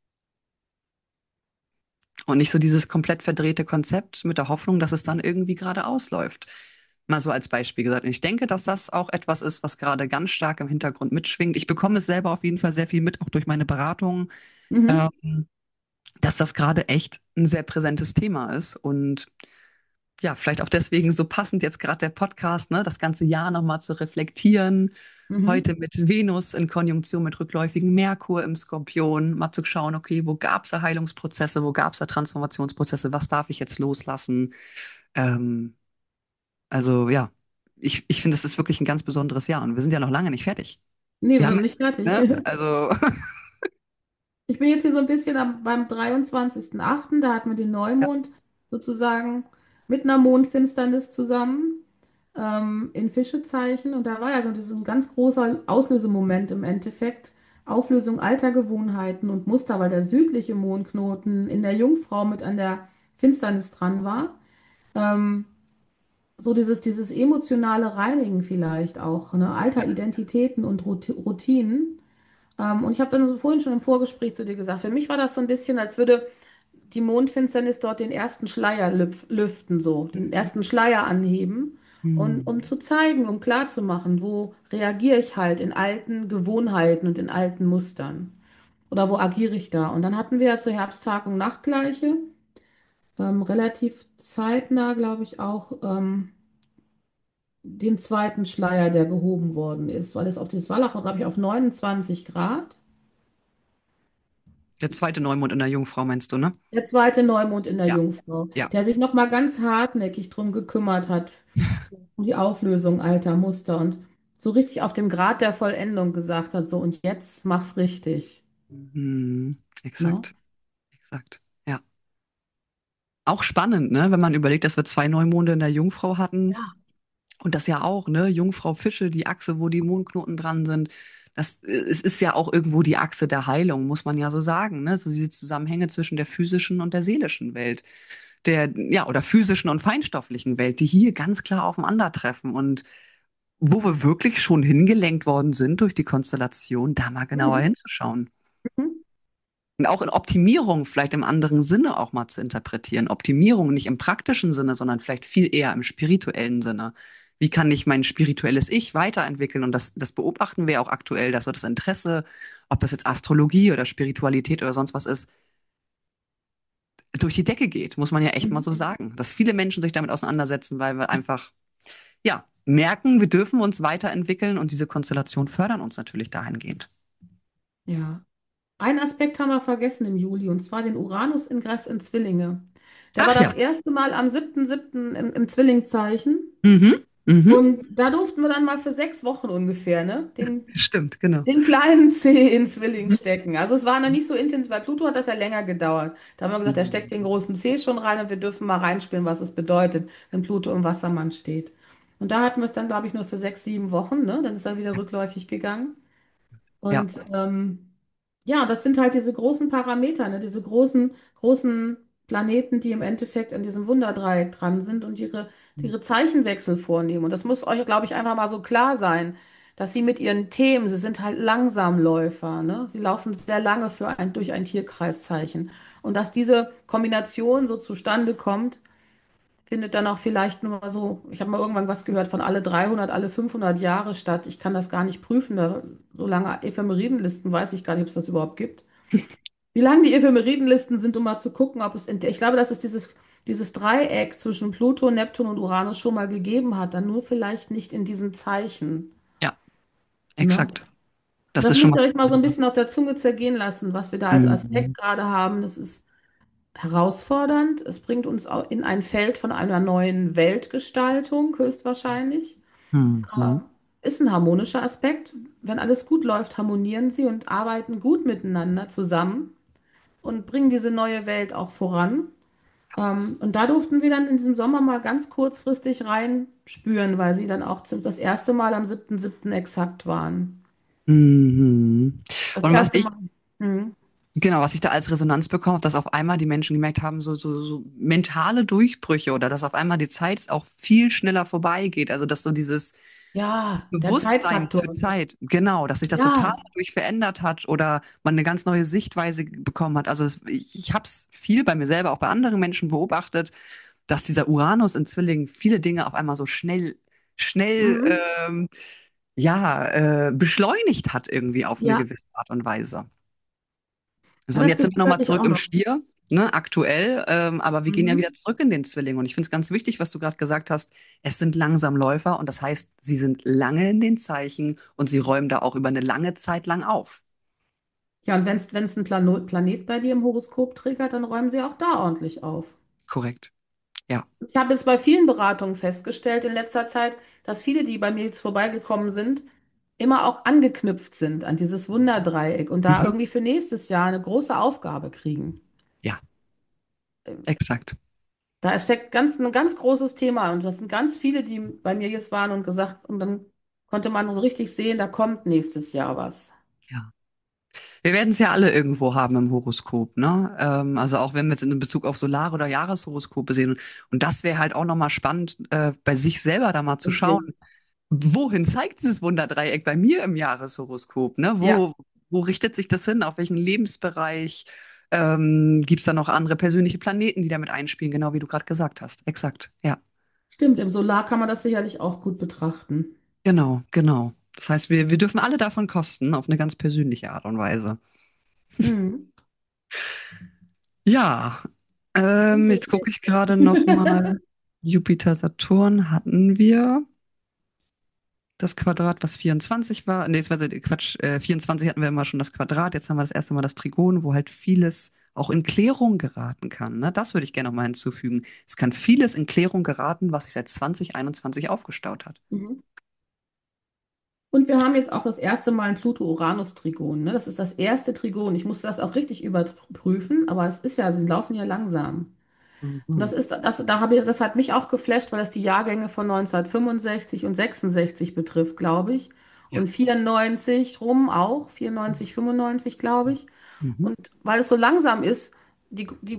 Speaker 2: Und nicht so dieses komplett verdrehte Konzept mit der Hoffnung, dass es dann irgendwie gerade ausläuft. Mal so als Beispiel gesagt. Und ich denke, dass das auch etwas ist, was gerade ganz stark im Hintergrund mitschwingt. Ich bekomme es selber auf jeden Fall sehr viel mit, auch durch meine Beratungen,
Speaker 3: Mhm.
Speaker 2: ähm, dass das gerade echt ein sehr präsentes Thema ist. Und ja, vielleicht auch deswegen so passend jetzt gerade der Podcast, ne, das ganze Jahr nochmal zu reflektieren.
Speaker 3: Mhm.
Speaker 2: Heute mit Venus in Konjunktion mit rückläufigem Merkur im Skorpion, mal zu schauen, okay, wo gab es da Heilungsprozesse, wo gab es da Transformationsprozesse, was darf ich jetzt loslassen? Ähm, also ja, ich finde, es ist wirklich ein ganz besonderes Jahr und wir sind ja noch lange nicht fertig.
Speaker 3: Nee,
Speaker 2: Wir
Speaker 3: wir sind
Speaker 2: haben
Speaker 3: noch nicht
Speaker 2: jetzt,
Speaker 3: fertig.
Speaker 2: ne, also
Speaker 3: Ich bin jetzt hier so ein bisschen beim 23.08. Da hatten wir den
Speaker 2: ja,
Speaker 3: Neumond sozusagen mit einer Mondfinsternis zusammen in Fischezeichen. Und da war ja so ein ganz großer Auslösemoment im Endeffekt. Auflösung alter Gewohnheiten und Muster, weil der südliche Mondknoten in der Jungfrau mit an der Finsternis dran war. Ähm, so dieses emotionale Reinigen vielleicht auch, ne? Alter Identitäten und Routinen. Und ich habe dann so vorhin schon im Vorgespräch zu dir gesagt, für mich war das so ein bisschen, als würde die Mondfinsternis dort den ersten Schleier lüften, so, den ersten Schleier anheben. Und
Speaker 2: hm,
Speaker 3: um zu zeigen, um klarzumachen, wo reagiere ich halt in alten Gewohnheiten und in alten Mustern. Oder wo agiere ich da? Und dann hatten wir ja zur Herbsttagung Nachtgleiche, relativ zeitnah, glaube ich, auch den zweiten Schleier, der gehoben worden ist, weil es auf das Wallach, glaube ich, auf 29 Grad.
Speaker 2: der zweite Neumond in der Jungfrau meinst du, ne?
Speaker 3: Der zweite Neumond in der
Speaker 2: Ja,
Speaker 3: Jungfrau,
Speaker 2: ja.
Speaker 3: der sich noch mal ganz hartnäckig drum gekümmert hat, so um die Auflösung alter Muster und so richtig auf dem Grad der Vollendung gesagt hat, so und jetzt mach's richtig.
Speaker 2: Hm,
Speaker 3: Ne?
Speaker 2: exakt, exakt. Ja. Auch spannend, ne, wenn man überlegt, dass wir zwei Neumonde in der Jungfrau hatten
Speaker 3: Ja.
Speaker 2: und das ja auch, ne, Jungfrau Fische, die Achse, wo die Mondknoten dran sind. Es ist ja auch irgendwo die Achse der Heilung, muss man ja so sagen, ne, so diese Zusammenhänge zwischen der physischen und der seelischen Welt, ja, oder physischen und feinstofflichen Welt, die hier ganz klar aufeinandertreffen und wo wir wirklich schon hingelenkt worden sind durch die Konstellation, da mal genauer
Speaker 3: Mhm.
Speaker 2: hinzuschauen.
Speaker 3: Mhm.
Speaker 2: Und auch in Optimierung vielleicht im anderen Sinne auch mal zu interpretieren. Optimierung nicht im praktischen Sinne, sondern vielleicht viel eher im spirituellen Sinne. Wie kann ich mein spirituelles Ich weiterentwickeln? Und das beobachten wir auch aktuell, dass so das Interesse, ob das jetzt Astrologie oder Spiritualität oder sonst was ist, durch die Decke geht, muss man ja echt mal
Speaker 3: Mhm.
Speaker 2: so sagen. Dass viele Menschen sich damit auseinandersetzen, weil wir einfach, ja, merken, wir dürfen uns weiterentwickeln und diese Konstellation fördern uns natürlich dahingehend.
Speaker 3: Ja. Einen Aspekt haben wir vergessen im Juli, und zwar den Uranus-Ingress in Zwillinge. Der war
Speaker 2: Ach
Speaker 3: das
Speaker 2: ja.
Speaker 3: erste Mal am 7.7. im Zwillingszeichen.
Speaker 2: Mhm. Mhm.
Speaker 3: Und da durften wir dann mal für 6 Wochen ungefähr, ne,
Speaker 2: Stimmt, genau.
Speaker 3: den kleinen Zeh in Zwilling
Speaker 2: Mhm.
Speaker 3: stecken. Also es war noch nicht so intensiv, weil Pluto hat das ja länger gedauert. Da haben wir gesagt, er steckt den
Speaker 2: Mhm.
Speaker 3: großen Zeh schon rein und wir dürfen mal reinspielen, was es bedeutet, wenn Pluto im Wassermann steht. Und da hatten wir es dann, glaube ich, nur für 6, 7 Wochen, ne? Dann ist er wieder rückläufig gegangen.
Speaker 2: Ja.
Speaker 3: Und ja, das sind halt diese großen Parameter, ne? Diese großen Planeten, die im Endeffekt an diesem Wunderdreieck dran sind und ihre Zeichenwechsel vornehmen. Und das muss euch, glaube ich, einfach mal so klar sein, dass sie mit ihren Themen, sie sind halt Langsamläufer, ne? Sie laufen sehr lange durch ein Tierkreiszeichen. Und dass diese Kombination so zustande kommt, findet dann auch vielleicht nur so, ich habe mal irgendwann was gehört von alle 300, alle 500 Jahre statt. Ich kann das gar nicht prüfen, so lange Ephemeridenlisten weiß ich gar nicht, ob es das überhaupt gibt. Wie lang die Ephemeridenlisten sind, um mal zu gucken, ob es, ich glaube, dass es dieses Dreieck zwischen Pluto, Neptun und Uranus schon mal gegeben hat, dann nur vielleicht nicht in diesen Zeichen.
Speaker 2: Ja,
Speaker 3: Ne?
Speaker 2: exakt.
Speaker 3: Und
Speaker 2: Das
Speaker 3: das
Speaker 2: ist schon
Speaker 3: müsst
Speaker 2: mal.
Speaker 3: ihr euch mal so ein bisschen auf der Zunge zergehen lassen, was wir da als Aspekt
Speaker 2: Mhm.
Speaker 3: gerade haben. Das ist herausfordernd. Es bringt uns auch in ein Feld von einer neuen Weltgestaltung, höchstwahrscheinlich.
Speaker 2: Mhm.
Speaker 3: Ist ein harmonischer Aspekt. Wenn alles gut läuft, harmonieren sie und arbeiten gut miteinander zusammen und bringen diese neue Welt auch voran. Und da durften wir dann in diesem Sommer mal ganz kurzfristig reinspüren, weil sie dann auch das erste Mal am 7.7. exakt waren.
Speaker 2: Mhm.
Speaker 3: Das
Speaker 2: Und was
Speaker 3: erste
Speaker 2: ich,
Speaker 3: Mal. Hm.
Speaker 2: genau, was ich da als Resonanz bekomme, dass auf einmal die Menschen gemerkt haben, so mentale Durchbrüche oder dass auf einmal die Zeit auch viel schneller vorbeigeht. Also, dass so das
Speaker 3: Ja, der
Speaker 2: Bewusstsein für
Speaker 3: Zeitfaktor.
Speaker 2: Zeit, genau, dass sich das total
Speaker 3: Ja.
Speaker 2: dadurch verändert hat oder man eine ganz neue Sichtweise bekommen hat. Also ich habe es viel bei mir selber, auch bei anderen Menschen beobachtet, dass dieser Uranus in Zwillingen viele Dinge auf einmal so schnell,
Speaker 3: Mhm.
Speaker 2: beschleunigt hat irgendwie auf eine
Speaker 3: Ja.
Speaker 2: gewisse Art und Weise. So,
Speaker 3: Ja,
Speaker 2: und
Speaker 3: das
Speaker 2: jetzt sind wir
Speaker 3: Gefühl
Speaker 2: nochmal
Speaker 3: hatte ich
Speaker 2: zurück
Speaker 3: auch
Speaker 2: im
Speaker 3: noch.
Speaker 2: Stier, ne, aktuell, aber wir gehen ja
Speaker 3: Mhm.
Speaker 2: wieder zurück in den Zwilling. Und ich finde es ganz wichtig, was du gerade gesagt hast. Es sind Langsamläufer und das heißt, sie sind lange in den Zeichen und sie räumen da auch über eine lange Zeit lang auf.
Speaker 3: Ja, und wenn es ein Planet bei dir im Horoskop triggert, dann räumen sie auch da ordentlich auf.
Speaker 2: Korrekt. Ja.
Speaker 3: Ich habe es bei vielen Beratungen festgestellt in letzter Zeit, dass viele, die bei mir jetzt vorbeigekommen sind, immer auch angeknüpft sind an dieses Wunderdreieck und da
Speaker 2: Mhm.
Speaker 3: irgendwie für nächstes Jahr eine große Aufgabe kriegen.
Speaker 2: Ja, exakt.
Speaker 3: Da steckt ein ganz großes Thema und das sind ganz viele, die bei mir jetzt waren und gesagt, und dann konnte man so richtig sehen, da kommt nächstes Jahr was.
Speaker 2: Ja. Wir werden es ja alle irgendwo haben im Horoskop, ne? Also auch wenn wir jetzt in Bezug auf Solar- oder Jahreshoroskope sehen. Und das wäre halt auch nochmal spannend, bei sich selber da mal zu
Speaker 3: Richtig.
Speaker 2: schauen, wohin zeigt dieses Wunderdreieck bei mir im Jahreshoroskop, ne?
Speaker 3: Ja,
Speaker 2: Wo richtet sich das hin? Auf welchen Lebensbereich? Gibt es da noch andere persönliche Planeten, die damit einspielen, genau wie du gerade gesagt hast? Exakt, ja.
Speaker 3: stimmt. Im Solar kann man das sicherlich auch gut betrachten.
Speaker 2: Genau, genau. Das heißt, wir dürfen alle davon kosten, auf eine ganz persönliche Art und Weise.
Speaker 3: Mhm.
Speaker 2: Ja,
Speaker 3: Und das
Speaker 2: jetzt gucke ich
Speaker 3: nächste.
Speaker 2: gerade noch mal. Jupiter, Saturn hatten wir. Das Quadrat, was 24 war. Nee, jetzt war Quatsch, 24 hatten wir immer schon das Quadrat. Jetzt haben wir das erste Mal das Trigon, wo halt vieles auch in Klärung geraten kann. Ne? Das würde ich gerne noch mal hinzufügen. Es kann vieles in Klärung geraten, was sich seit 2021 aufgestaut hat.
Speaker 3: Mhm. Und wir haben jetzt auch das erste Mal ein Pluto-Uranus-Trigon. Ne? Das ist das erste Trigon. Ich musste das auch richtig überprüfen, aber es ist ja, sie laufen ja langsam. Und
Speaker 2: Mhm.
Speaker 3: das hat mich auch geflasht, weil das die Jahrgänge von 1965 und 66 betrifft, glaube ich.
Speaker 2: Ja.
Speaker 3: Und 94 rum auch, 94, 95, glaube ich.
Speaker 2: Mhm.
Speaker 3: Und weil es so langsam ist, die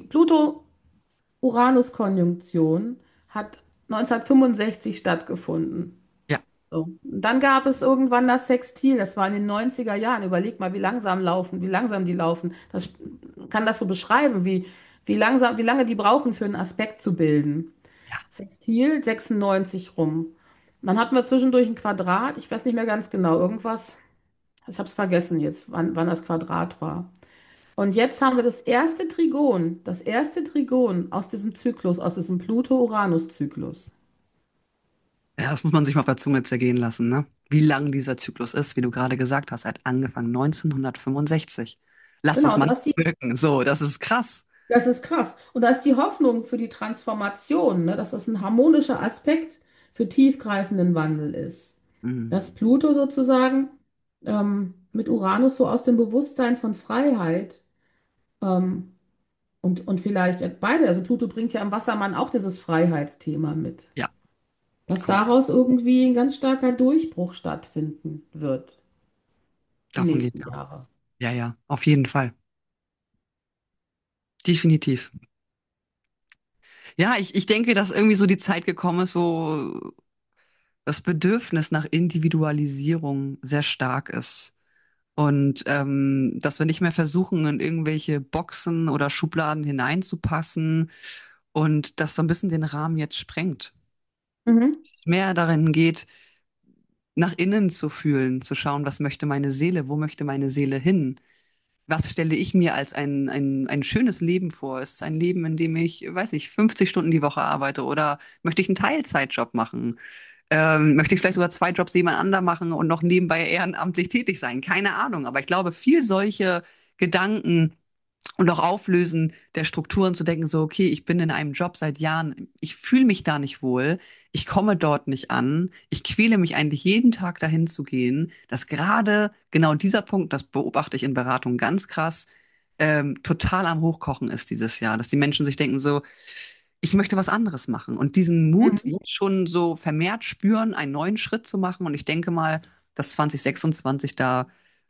Speaker 3: Pluto-Uranus-Konjunktion hat 1965 stattgefunden.
Speaker 2: Ja,
Speaker 3: So. Und dann gab es irgendwann das Sextil, das war in den 90er Jahren. Überleg mal, wie langsam die laufen. Das kann das so beschreiben, wie lange die brauchen für einen Aspekt zu bilden.
Speaker 2: ja.
Speaker 3: Sextil 96 rum. Dann hatten wir zwischendurch ein Quadrat, ich weiß nicht mehr ganz genau, irgendwas, ich habe es vergessen jetzt, wann das Quadrat war. Und jetzt haben wir das erste Trigon aus diesem Zyklus, aus diesem Pluto-Uranus-Zyklus.
Speaker 2: Ja, das muss man sich mal auf der Zunge zergehen lassen, ne? Wie lang dieser Zyklus ist, wie du gerade gesagt hast. Er hat angefangen 1965. Lass
Speaker 3: Genau,
Speaker 2: das
Speaker 3: und
Speaker 2: mal wirken. So, das ist krass.
Speaker 3: das ist krass. Und da ist die Hoffnung für die Transformation, ne, dass das ein harmonischer Aspekt für tiefgreifenden Wandel ist.
Speaker 2: Mhm.
Speaker 3: Dass Pluto sozusagen mit Uranus so aus dem Bewusstsein von Freiheit ähm, und vielleicht beide, also Pluto bringt ja im Wassermann auch dieses Freiheitsthema mit,
Speaker 2: Ja,
Speaker 3: dass
Speaker 2: komplett.
Speaker 3: daraus irgendwie ein ganz starker Durchbruch stattfinden wird die
Speaker 2: Davon geht
Speaker 3: nächsten
Speaker 2: ja.
Speaker 3: Jahre.
Speaker 2: Ja, ja, auf jeden Fall. Definitiv. Ja, ich denke, dass irgendwie so die Zeit gekommen ist, wo das Bedürfnis nach Individualisierung sehr stark ist. Und dass wir nicht mehr versuchen, in irgendwelche Boxen oder Schubladen hineinzupassen und das so ein bisschen den Rahmen jetzt sprengt.
Speaker 3: Mhm.
Speaker 2: Es mehr darin geht, nach innen zu fühlen, zu schauen, was möchte meine Seele, wo möchte meine Seele hin? Was stelle ich mir als ein schönes Leben vor? Ist es ein Leben, in dem ich, weiß ich, 50 Stunden die Woche arbeite oder möchte ich einen Teilzeitjob machen? Möchte ich vielleicht sogar zwei Jobs nebeneinander machen und noch nebenbei ehrenamtlich tätig sein? Keine Ahnung. Aber ich glaube, viel solche Gedanken und auch Auflösen der Strukturen zu denken, so, okay, ich bin in einem Job seit Jahren, ich fühle mich da nicht wohl, ich komme dort nicht an, ich quäle mich eigentlich jeden Tag dahin zu gehen, dass gerade genau dieser Punkt, das beobachte ich in Beratung ganz krass, total am Hochkochen ist dieses Jahr, dass die Menschen sich denken, so, ich möchte was anderes machen und diesen Mut
Speaker 3: Mhm.
Speaker 2: jetzt schon so vermehrt spüren, einen neuen Schritt zu machen und ich denke mal, dass 2026 da,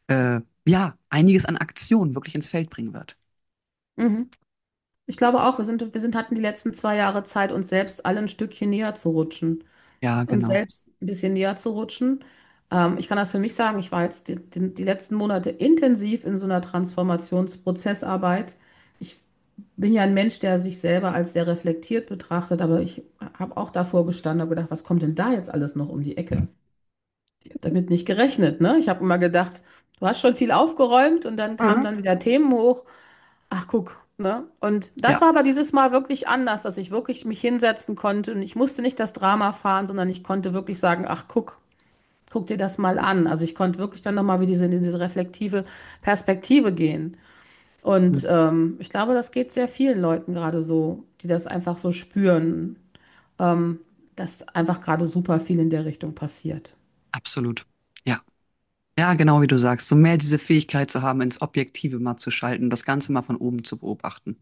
Speaker 2: ja, einiges an Aktion wirklich ins Feld bringen wird.
Speaker 3: Mhm. Ich glaube auch, hatten die letzten 2 Jahre Zeit, uns selbst alle ein Stückchen näher zu rutschen.
Speaker 2: Ja,
Speaker 3: Uns
Speaker 2: genau.
Speaker 3: selbst ein bisschen näher zu rutschen. Ich kann das für mich sagen, ich war jetzt die letzten Monate intensiv in so einer Transformationsprozessarbeit. Ich bin ja ein Mensch, der sich selber als sehr reflektiert betrachtet, aber ich habe auch davor gestanden und gedacht, was kommt denn da jetzt alles noch um die Ecke? Ich habe damit nicht gerechnet, ne? Ich habe immer gedacht, du hast schon viel aufgeräumt und dann kamen
Speaker 2: Mhm.
Speaker 3: dann wieder Themen hoch. Ach, guck, ne? Und das
Speaker 2: Ja,
Speaker 3: war aber dieses Mal wirklich anders, dass ich wirklich mich hinsetzen konnte und ich musste nicht das Drama fahren, sondern ich konnte wirklich sagen, ach, guck dir das mal an. Also ich konnte wirklich dann nochmal in diese reflektive Perspektive gehen. Und ich glaube, das geht sehr vielen Leuten gerade so, die das einfach so spüren, ähm, dass einfach gerade super viel in der Richtung passiert.
Speaker 2: absolut. Ja. Ja, genau wie du sagst. So mehr diese Fähigkeit zu haben, ins Objektive mal zu schalten, das Ganze mal von oben zu beobachten.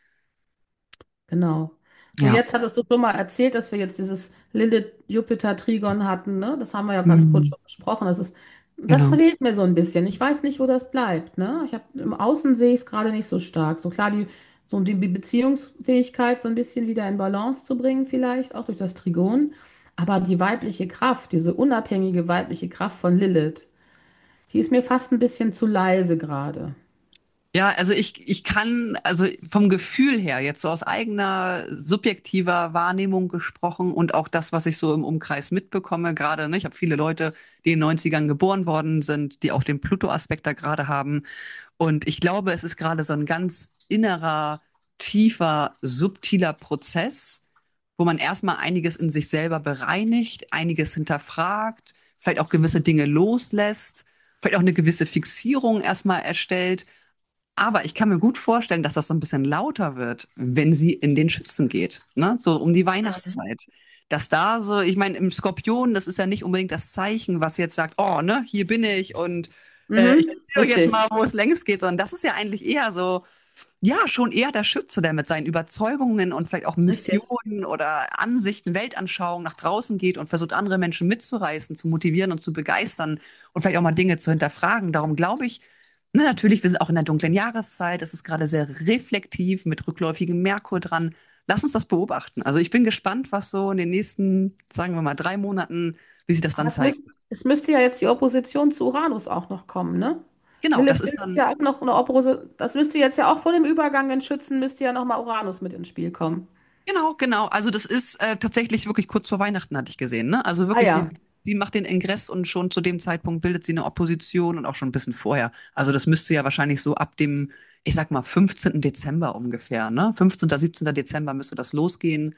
Speaker 3: Genau. Und
Speaker 2: Ja.
Speaker 3: jetzt hattest du schon mal erzählt, dass wir jetzt dieses Lilith-Jupiter-Trigon hatten, ne? Das haben wir ja ganz kurz
Speaker 2: Mhm.
Speaker 3: schon besprochen. Das
Speaker 2: Genau.
Speaker 3: verwirrt mir so ein bisschen. Ich weiß nicht, wo das bleibt, ne? Im Außen sehe ich es gerade nicht so stark. So klar, so um die Beziehungsfähigkeit so ein bisschen wieder in Balance zu bringen, vielleicht, auch durch das Trigon. Aber die weibliche Kraft, diese unabhängige weibliche Kraft von Lilith, die ist mir fast ein bisschen zu leise gerade.
Speaker 2: Ja, also ich kann, also vom Gefühl her, jetzt so aus eigener subjektiver Wahrnehmung gesprochen und auch das, was ich so im Umkreis mitbekomme, gerade, ne, ich habe viele Leute, die in den 90ern geboren worden sind, die auch den Pluto-Aspekt da gerade haben. Und ich glaube, es ist gerade so ein ganz innerer, tiefer, subtiler Prozess, wo man erstmal einiges in sich selber bereinigt, einiges hinterfragt, vielleicht auch gewisse Dinge loslässt, vielleicht auch eine gewisse Fixierung erstmal erstellt. Aber ich kann mir gut vorstellen, dass das so ein bisschen lauter wird, wenn sie in den Schützen geht, ne? So um die Weihnachtszeit. Dass da so, ich meine, im Skorpion, das ist ja nicht unbedingt das Zeichen, was jetzt sagt, oh, ne, hier bin ich und ich
Speaker 3: Mhm,
Speaker 2: erzähle euch jetzt
Speaker 3: richtig.
Speaker 2: mal, wo es längst geht, sondern das ist ja eigentlich eher so, ja, schon eher der Schütze, der mit seinen Überzeugungen und vielleicht auch
Speaker 3: Richtig.
Speaker 2: Missionen oder Ansichten, Weltanschauungen nach draußen geht und versucht, andere Menschen mitzureißen, zu motivieren und zu begeistern und vielleicht auch mal Dinge zu hinterfragen. Darum glaube ich, ne, natürlich, wir sind auch in der dunklen Jahreszeit. Es ist gerade sehr reflektiv mit rückläufigem Merkur dran. Lass uns das beobachten. Also ich bin gespannt, was so in den nächsten, sagen wir mal, 3 Monaten, wie sich das
Speaker 3: Aber
Speaker 2: dann zeigt.
Speaker 3: es müsste ja jetzt die Opposition zu Uranus auch noch kommen, ne?
Speaker 2: Genau, das
Speaker 3: Lilith
Speaker 2: ist
Speaker 3: ist
Speaker 2: dann,
Speaker 3: ja auch noch eine Opposition. Das müsste jetzt ja auch vor dem Übergang in Schützen, müsste ja nochmal Uranus mit ins Spiel kommen.
Speaker 2: genau, genau. Also das ist tatsächlich wirklich kurz vor Weihnachten, hatte ich gesehen. Ne? Also
Speaker 3: Ah
Speaker 2: wirklich,
Speaker 3: ja.
Speaker 2: sie macht den Ingress und schon zu dem Zeitpunkt bildet sie eine Opposition und auch schon ein bisschen vorher. Also das müsste ja wahrscheinlich so ab dem, ich sag mal, 15. Dezember ungefähr, ne? 15., 17. Dezember müsste das losgehen.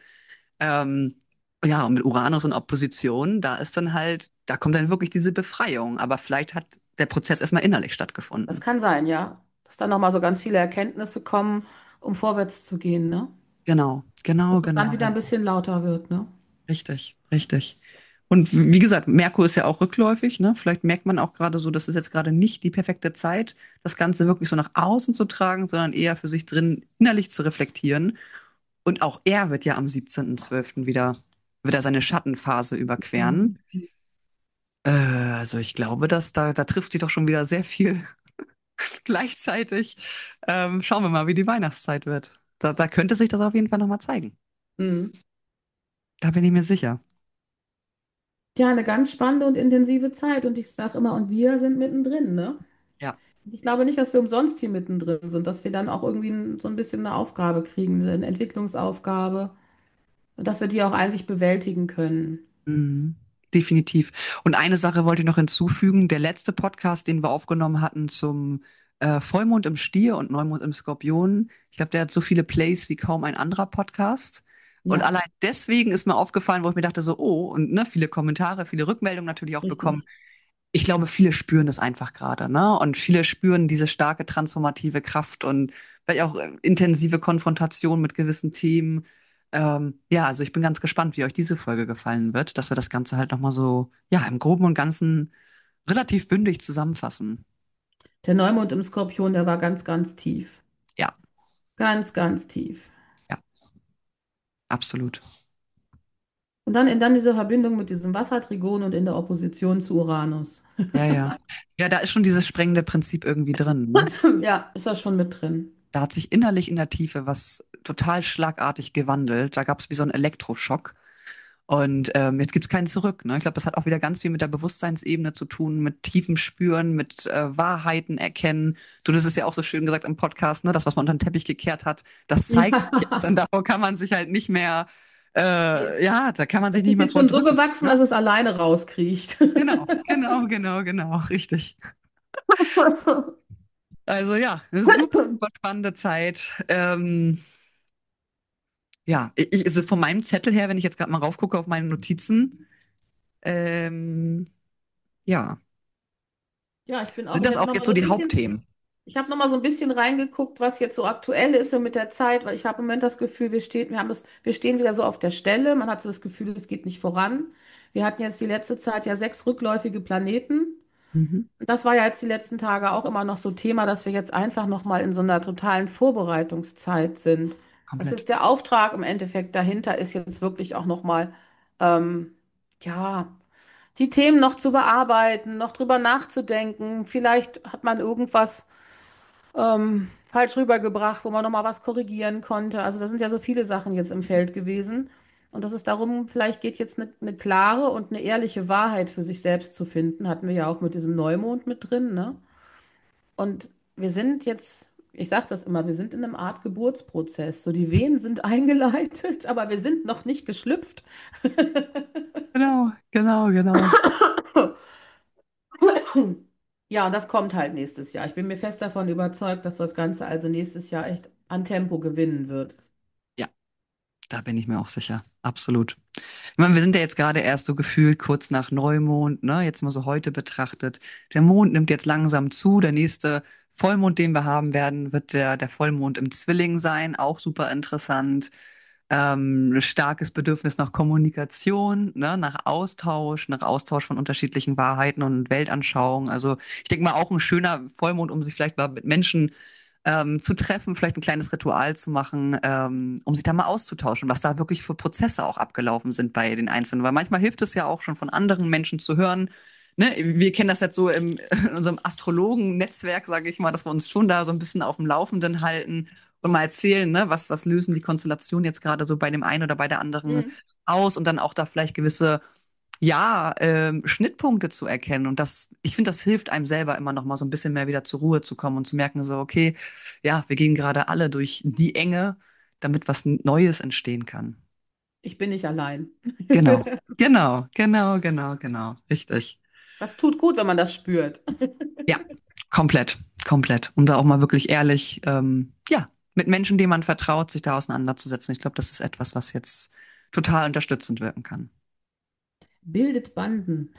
Speaker 2: Ähm, ja, und mit Uranus und Opposition, da ist dann halt, da kommt dann wirklich diese Befreiung. Aber vielleicht hat der Prozess erstmal innerlich
Speaker 3: Das
Speaker 2: stattgefunden.
Speaker 3: kann sein, ja. Dass dann nochmal so ganz viele Erkenntnisse kommen, um vorwärts zu gehen, ne?
Speaker 2: Genau, genau,
Speaker 3: Dass es dann
Speaker 2: genau,
Speaker 3: wieder ein
Speaker 2: genau.
Speaker 3: bisschen lauter wird, ne?
Speaker 2: Richtig, richtig. Und wie gesagt, Merkur ist ja auch rückläufig, ne? Vielleicht merkt man auch gerade so, das ist jetzt gerade nicht die perfekte Zeit, das Ganze wirklich so nach außen zu tragen, sondern eher für sich drin innerlich zu reflektieren. Und auch er wird ja am 17.12. wird er seine Schattenphase überqueren.
Speaker 3: Mhm.
Speaker 2: Also ich glaube, da trifft sich doch schon wieder sehr viel gleichzeitig. Schauen wir mal, wie die Weihnachtszeit wird. Da könnte sich das auf jeden Fall nochmal zeigen.
Speaker 3: Mhm.
Speaker 2: Da bin ich mir sicher.
Speaker 3: Ja, eine ganz spannende und intensive Zeit. Und ich sage immer, und wir sind mittendrin, ne?
Speaker 2: Ja.
Speaker 3: Ich glaube nicht, dass wir umsonst hier mittendrin sind, dass wir dann auch irgendwie so ein bisschen eine Aufgabe kriegen, so eine Entwicklungsaufgabe, und dass wir die auch eigentlich bewältigen können.
Speaker 2: Mhm. Definitiv. Und eine Sache wollte ich noch hinzufügen. Der letzte Podcast, den wir aufgenommen hatten zum Vollmond im Stier und Neumond im Skorpion, ich glaube, der hat so viele Plays wie kaum ein anderer Podcast. Und
Speaker 3: Ja,
Speaker 2: allein deswegen ist mir aufgefallen, wo ich mir dachte, so, oh, und ne, viele Kommentare, viele Rückmeldungen natürlich auch bekommen.
Speaker 3: richtig.
Speaker 2: Ich glaube, viele spüren es einfach gerade, ne? Und viele spüren diese starke transformative Kraft und vielleicht auch intensive Konfrontation mit gewissen Themen. Ja, also ich bin ganz gespannt, wie euch diese Folge gefallen wird, dass wir das Ganze halt nochmal so, ja, im Groben und Ganzen relativ bündig zusammenfassen.
Speaker 3: Der Neumond im Skorpion, der war ganz, ganz tief.
Speaker 2: Ja,
Speaker 3: Ganz, ganz tief.
Speaker 2: ja, absolut.
Speaker 3: Und dann diese Verbindung mit diesem Wassertrigon und in der Opposition zu Uranus.
Speaker 2: Ja, ja. Ja, da ist schon dieses sprengende Prinzip irgendwie drin, ne?
Speaker 3: Ja, ist das schon mit drin.
Speaker 2: Da hat sich innerlich in der Tiefe was total schlagartig gewandelt. Da gab es wie so einen Elektroschock. Und jetzt gibt's keinen zurück. Ne? Ich glaube, das hat auch wieder ganz viel mit der Bewusstseinsebene zu tun, mit tiefem Spüren, mit Wahrheiten erkennen. Du, das ist ja auch so schön gesagt im Podcast, ne? Das, was man unter den Teppich gekehrt hat, das zeigt sich jetzt. Und
Speaker 3: Ja.
Speaker 2: davor kann man sich halt nicht mehr, ja, da kann man sich
Speaker 3: Es
Speaker 2: nicht
Speaker 3: ist
Speaker 2: mehr
Speaker 3: jetzt schon so
Speaker 2: vordrücken.
Speaker 3: gewachsen,
Speaker 2: Ne?
Speaker 3: dass es alleine rauskriecht.
Speaker 2: Genau, genau, genau, genau, richtig. Also ja, eine super, super spannende Zeit. Ja, also von meinem Zettel her, wenn ich jetzt gerade mal raufgucke auf meine Notizen, ähm, ja,
Speaker 3: Ja, ich bin auch,
Speaker 2: sind
Speaker 3: ich
Speaker 2: das
Speaker 3: habe
Speaker 2: auch
Speaker 3: noch
Speaker 2: jetzt
Speaker 3: mal
Speaker 2: so
Speaker 3: so ein
Speaker 2: die
Speaker 3: bisschen,
Speaker 2: Hauptthemen?
Speaker 3: ich habe noch mal so ein bisschen reingeguckt, was jetzt so aktuell ist so mit der Zeit, weil ich habe im Moment das Gefühl, wir stehen wieder so auf der Stelle. Man hat so das Gefühl, es geht nicht voran. Wir hatten jetzt die letzte Zeit ja 6 rückläufige Planeten.
Speaker 2: Mhm.
Speaker 3: Und das war ja jetzt die letzten Tage auch immer noch so Thema, dass wir jetzt einfach noch mal in so einer totalen Vorbereitungszeit sind. Das
Speaker 2: Komplett.
Speaker 3: ist der Auftrag im Endeffekt dahinter, ist jetzt wirklich auch noch mal, ja, die Themen noch zu bearbeiten, noch drüber nachzudenken. Vielleicht hat man irgendwas falsch rübergebracht, wo man noch mal was korrigieren konnte. Also da sind ja so viele Sachen jetzt im Feld gewesen. Und dass es darum vielleicht geht, jetzt eine klare und eine ehrliche Wahrheit für sich selbst zu finden, hatten wir ja auch mit diesem Neumond mit drin, ne? Und wir sind jetzt, ich sage das immer, wir sind in einem Art Geburtsprozess. So die Wehen sind eingeleitet, aber wir sind noch nicht geschlüpft.
Speaker 2: Genau, genau, genau.
Speaker 3: Ja, und das kommt halt nächstes Jahr. Ich bin mir fest davon überzeugt, dass das Ganze also nächstes Jahr echt an Tempo gewinnen wird.
Speaker 2: Ja, da bin ich mir auch sicher. Absolut. Ich meine, wir sind ja jetzt gerade erst so gefühlt kurz nach Neumond, ne? Jetzt mal so heute betrachtet. Der Mond nimmt jetzt langsam zu. Der nächste Vollmond, den wir haben werden, wird der Vollmond im Zwilling sein. Auch super interessant. Ein starkes Bedürfnis nach Kommunikation, ne? Nach Austausch von unterschiedlichen Wahrheiten und Weltanschauungen. Also ich denke mal auch ein schöner Vollmond, um sich vielleicht mal mit Menschen zu treffen, vielleicht ein kleines Ritual zu machen, um sich da mal auszutauschen, was da wirklich für Prozesse auch abgelaufen sind bei den Einzelnen. Weil manchmal hilft es ja auch schon von anderen Menschen zu hören. Ne? Wir kennen das jetzt so in unserem Astrologen-Netzwerk, sage ich mal, dass wir uns schon da so ein bisschen auf dem Laufenden halten und mal erzählen, ne, was lösen die Konstellationen jetzt gerade so bei dem einen oder bei der anderen
Speaker 3: Mhm.
Speaker 2: aus und dann auch da vielleicht gewisse ja, Schnittpunkte zu erkennen. Und das, ich finde, das hilft einem selber immer noch mal so ein bisschen mehr wieder zur Ruhe zu kommen und zu merken, so, okay, ja, wir gehen gerade alle durch die Enge, damit was Neues entstehen kann.
Speaker 3: Ich bin nicht allein.
Speaker 2: Genau, genau, genau, genau, genau. Richtig.
Speaker 3: Das tut gut, wenn man das spürt.
Speaker 2: Ja, komplett, komplett. Und da auch mal wirklich ehrlich, ja, mit Menschen, denen man vertraut, sich da auseinanderzusetzen. Ich glaube, das ist etwas, was jetzt total unterstützend wirken kann.
Speaker 3: Bildet Banden.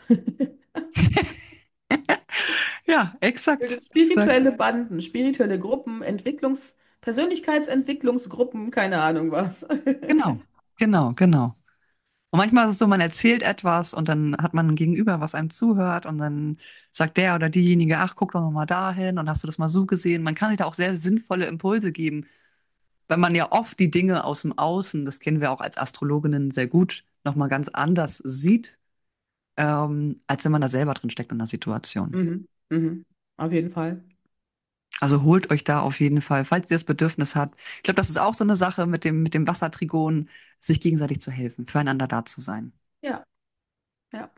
Speaker 2: Ja, exakt.
Speaker 3: Bildet
Speaker 2: Exakt.
Speaker 3: spirituelle Banden, spirituelle Gruppen, Persönlichkeitsentwicklungsgruppen, keine Ahnung was.
Speaker 2: Genau, genau, genau. Und manchmal ist es so, man erzählt etwas und dann hat man ein Gegenüber, was einem zuhört und dann sagt der oder diejenige, ach, guck doch noch mal dahin und hast du das mal so gesehen? Man kann sich da auch sehr sinnvolle Impulse geben, weil man ja oft die Dinge aus dem Außen, das kennen wir auch als Astrologinnen sehr gut, noch mal ganz anders sieht, als wenn man da selber drin steckt in der Situation.
Speaker 3: Mhm. Mhm. Auf jeden Fall.
Speaker 2: Also holt euch da auf jeden Fall, falls ihr das Bedürfnis habt. Ich glaube, das ist auch so eine Sache mit dem Wassertrigon, sich gegenseitig zu helfen, füreinander da zu sein.
Speaker 3: Ja, ja.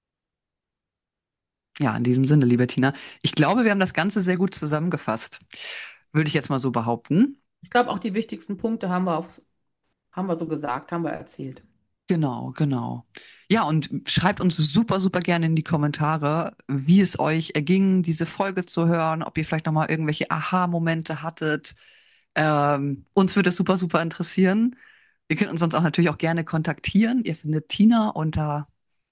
Speaker 2: Ja, in diesem Sinne, liebe Tina. Ich glaube, wir haben das Ganze sehr gut zusammengefasst. Würde ich jetzt mal so behaupten.
Speaker 3: Ich glaube, auch die wichtigsten Punkte haben wir so gesagt, haben wir erzählt.
Speaker 2: Genau, genau. Ja, und schreibt uns super, super gerne in die Kommentare, wie es euch erging, diese Folge zu hören, ob ihr vielleicht nochmal irgendwelche Aha-Momente hattet. Uns würde es super, super interessieren. Ihr könnt uns sonst auch natürlich auch gerne kontaktieren. Ihr findet Tina unter,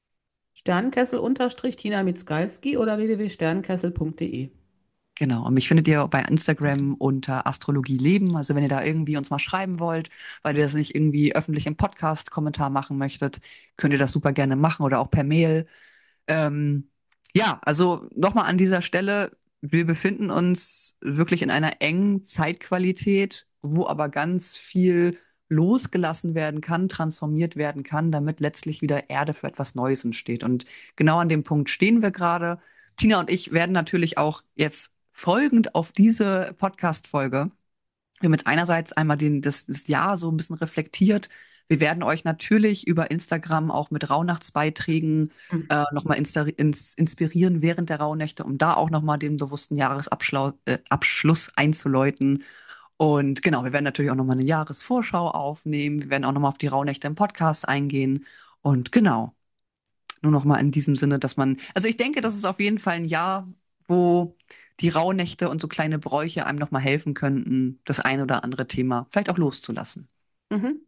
Speaker 3: Sternkessel-Tina Mitzgalski oder www.sternkessel.de.
Speaker 2: genau, und mich findet ihr bei Instagram unter Astrologie Leben. Also wenn ihr da irgendwie uns mal schreiben wollt, weil ihr das nicht irgendwie öffentlich im Podcast-Kommentar machen möchtet, könnt ihr das super gerne machen oder auch per Mail. Ähm, ja, also nochmal an dieser Stelle, wir befinden uns wirklich in einer engen Zeitqualität, wo aber ganz viel losgelassen werden kann, transformiert werden kann, damit letztlich wieder Erde für etwas Neues entsteht. Und genau an dem Punkt stehen wir gerade. Tina und ich werden natürlich auch jetzt folgend auf diese Podcast-Folge, wir haben jetzt einerseits einmal das Jahr so ein bisschen reflektiert. Wir werden euch natürlich über Instagram auch mit Rauhnachtsbeiträgen nochmal inspirieren während der Rauhnächte, um da auch nochmal den bewussten Abschluss einzuläuten. Und genau, wir werden natürlich auch nochmal eine Jahresvorschau aufnehmen. Wir werden auch nochmal auf die Rauhnächte im Podcast eingehen. Und genau, nur nochmal in diesem Sinne, dass man, also ich denke, das ist auf jeden Fall ein Jahr, wo die Rauhnächte und so kleine Bräuche einem nochmal helfen könnten, das ein oder andere Thema vielleicht auch loszulassen.
Speaker 3: Mhm.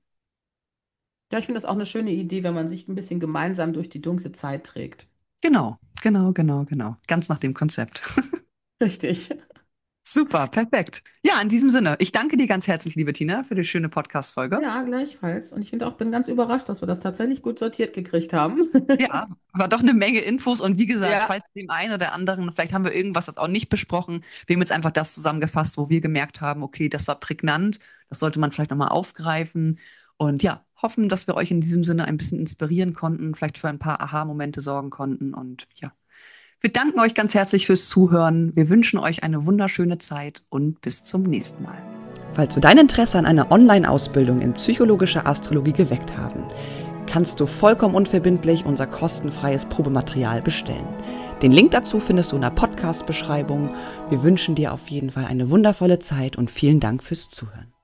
Speaker 3: Ja, ich finde das auch eine schöne Idee, wenn man sich ein bisschen gemeinsam durch die dunkle Zeit trägt.
Speaker 2: Genau, genau, genau, genau. Ganz nach dem Konzept.
Speaker 3: Richtig.
Speaker 2: Super, perfekt. Ja, in diesem Sinne, ich danke dir ganz herzlich, liebe Tina, für die schöne Podcast-Folge.
Speaker 3: Ja, gleichfalls. Und ich finde auch, bin ganz überrascht, dass wir das tatsächlich gut sortiert gekriegt haben.
Speaker 2: Ja, war doch eine Menge Infos und wie gesagt,
Speaker 3: Ja.
Speaker 2: falls dem einen oder anderen, vielleicht haben wir irgendwas das auch nicht besprochen, wir haben jetzt einfach das zusammengefasst, wo wir gemerkt haben, okay, das war prägnant, das sollte man vielleicht nochmal aufgreifen und ja, hoffen, dass wir euch in diesem Sinne ein bisschen inspirieren konnten, vielleicht für ein paar Aha-Momente sorgen konnten und ja, wir danken euch ganz herzlich fürs Zuhören, wir wünschen euch eine wunderschöne Zeit und bis zum nächsten Mal.
Speaker 1: Falls wir dein Interesse an einer Online-Ausbildung in psychologischer Astrologie geweckt haben, kannst du vollkommen unverbindlich unser kostenfreies Probematerial bestellen. Den Link dazu findest du in der Podcast-Beschreibung. Wir wünschen dir auf jeden Fall eine wundervolle Zeit und vielen Dank fürs Zuhören.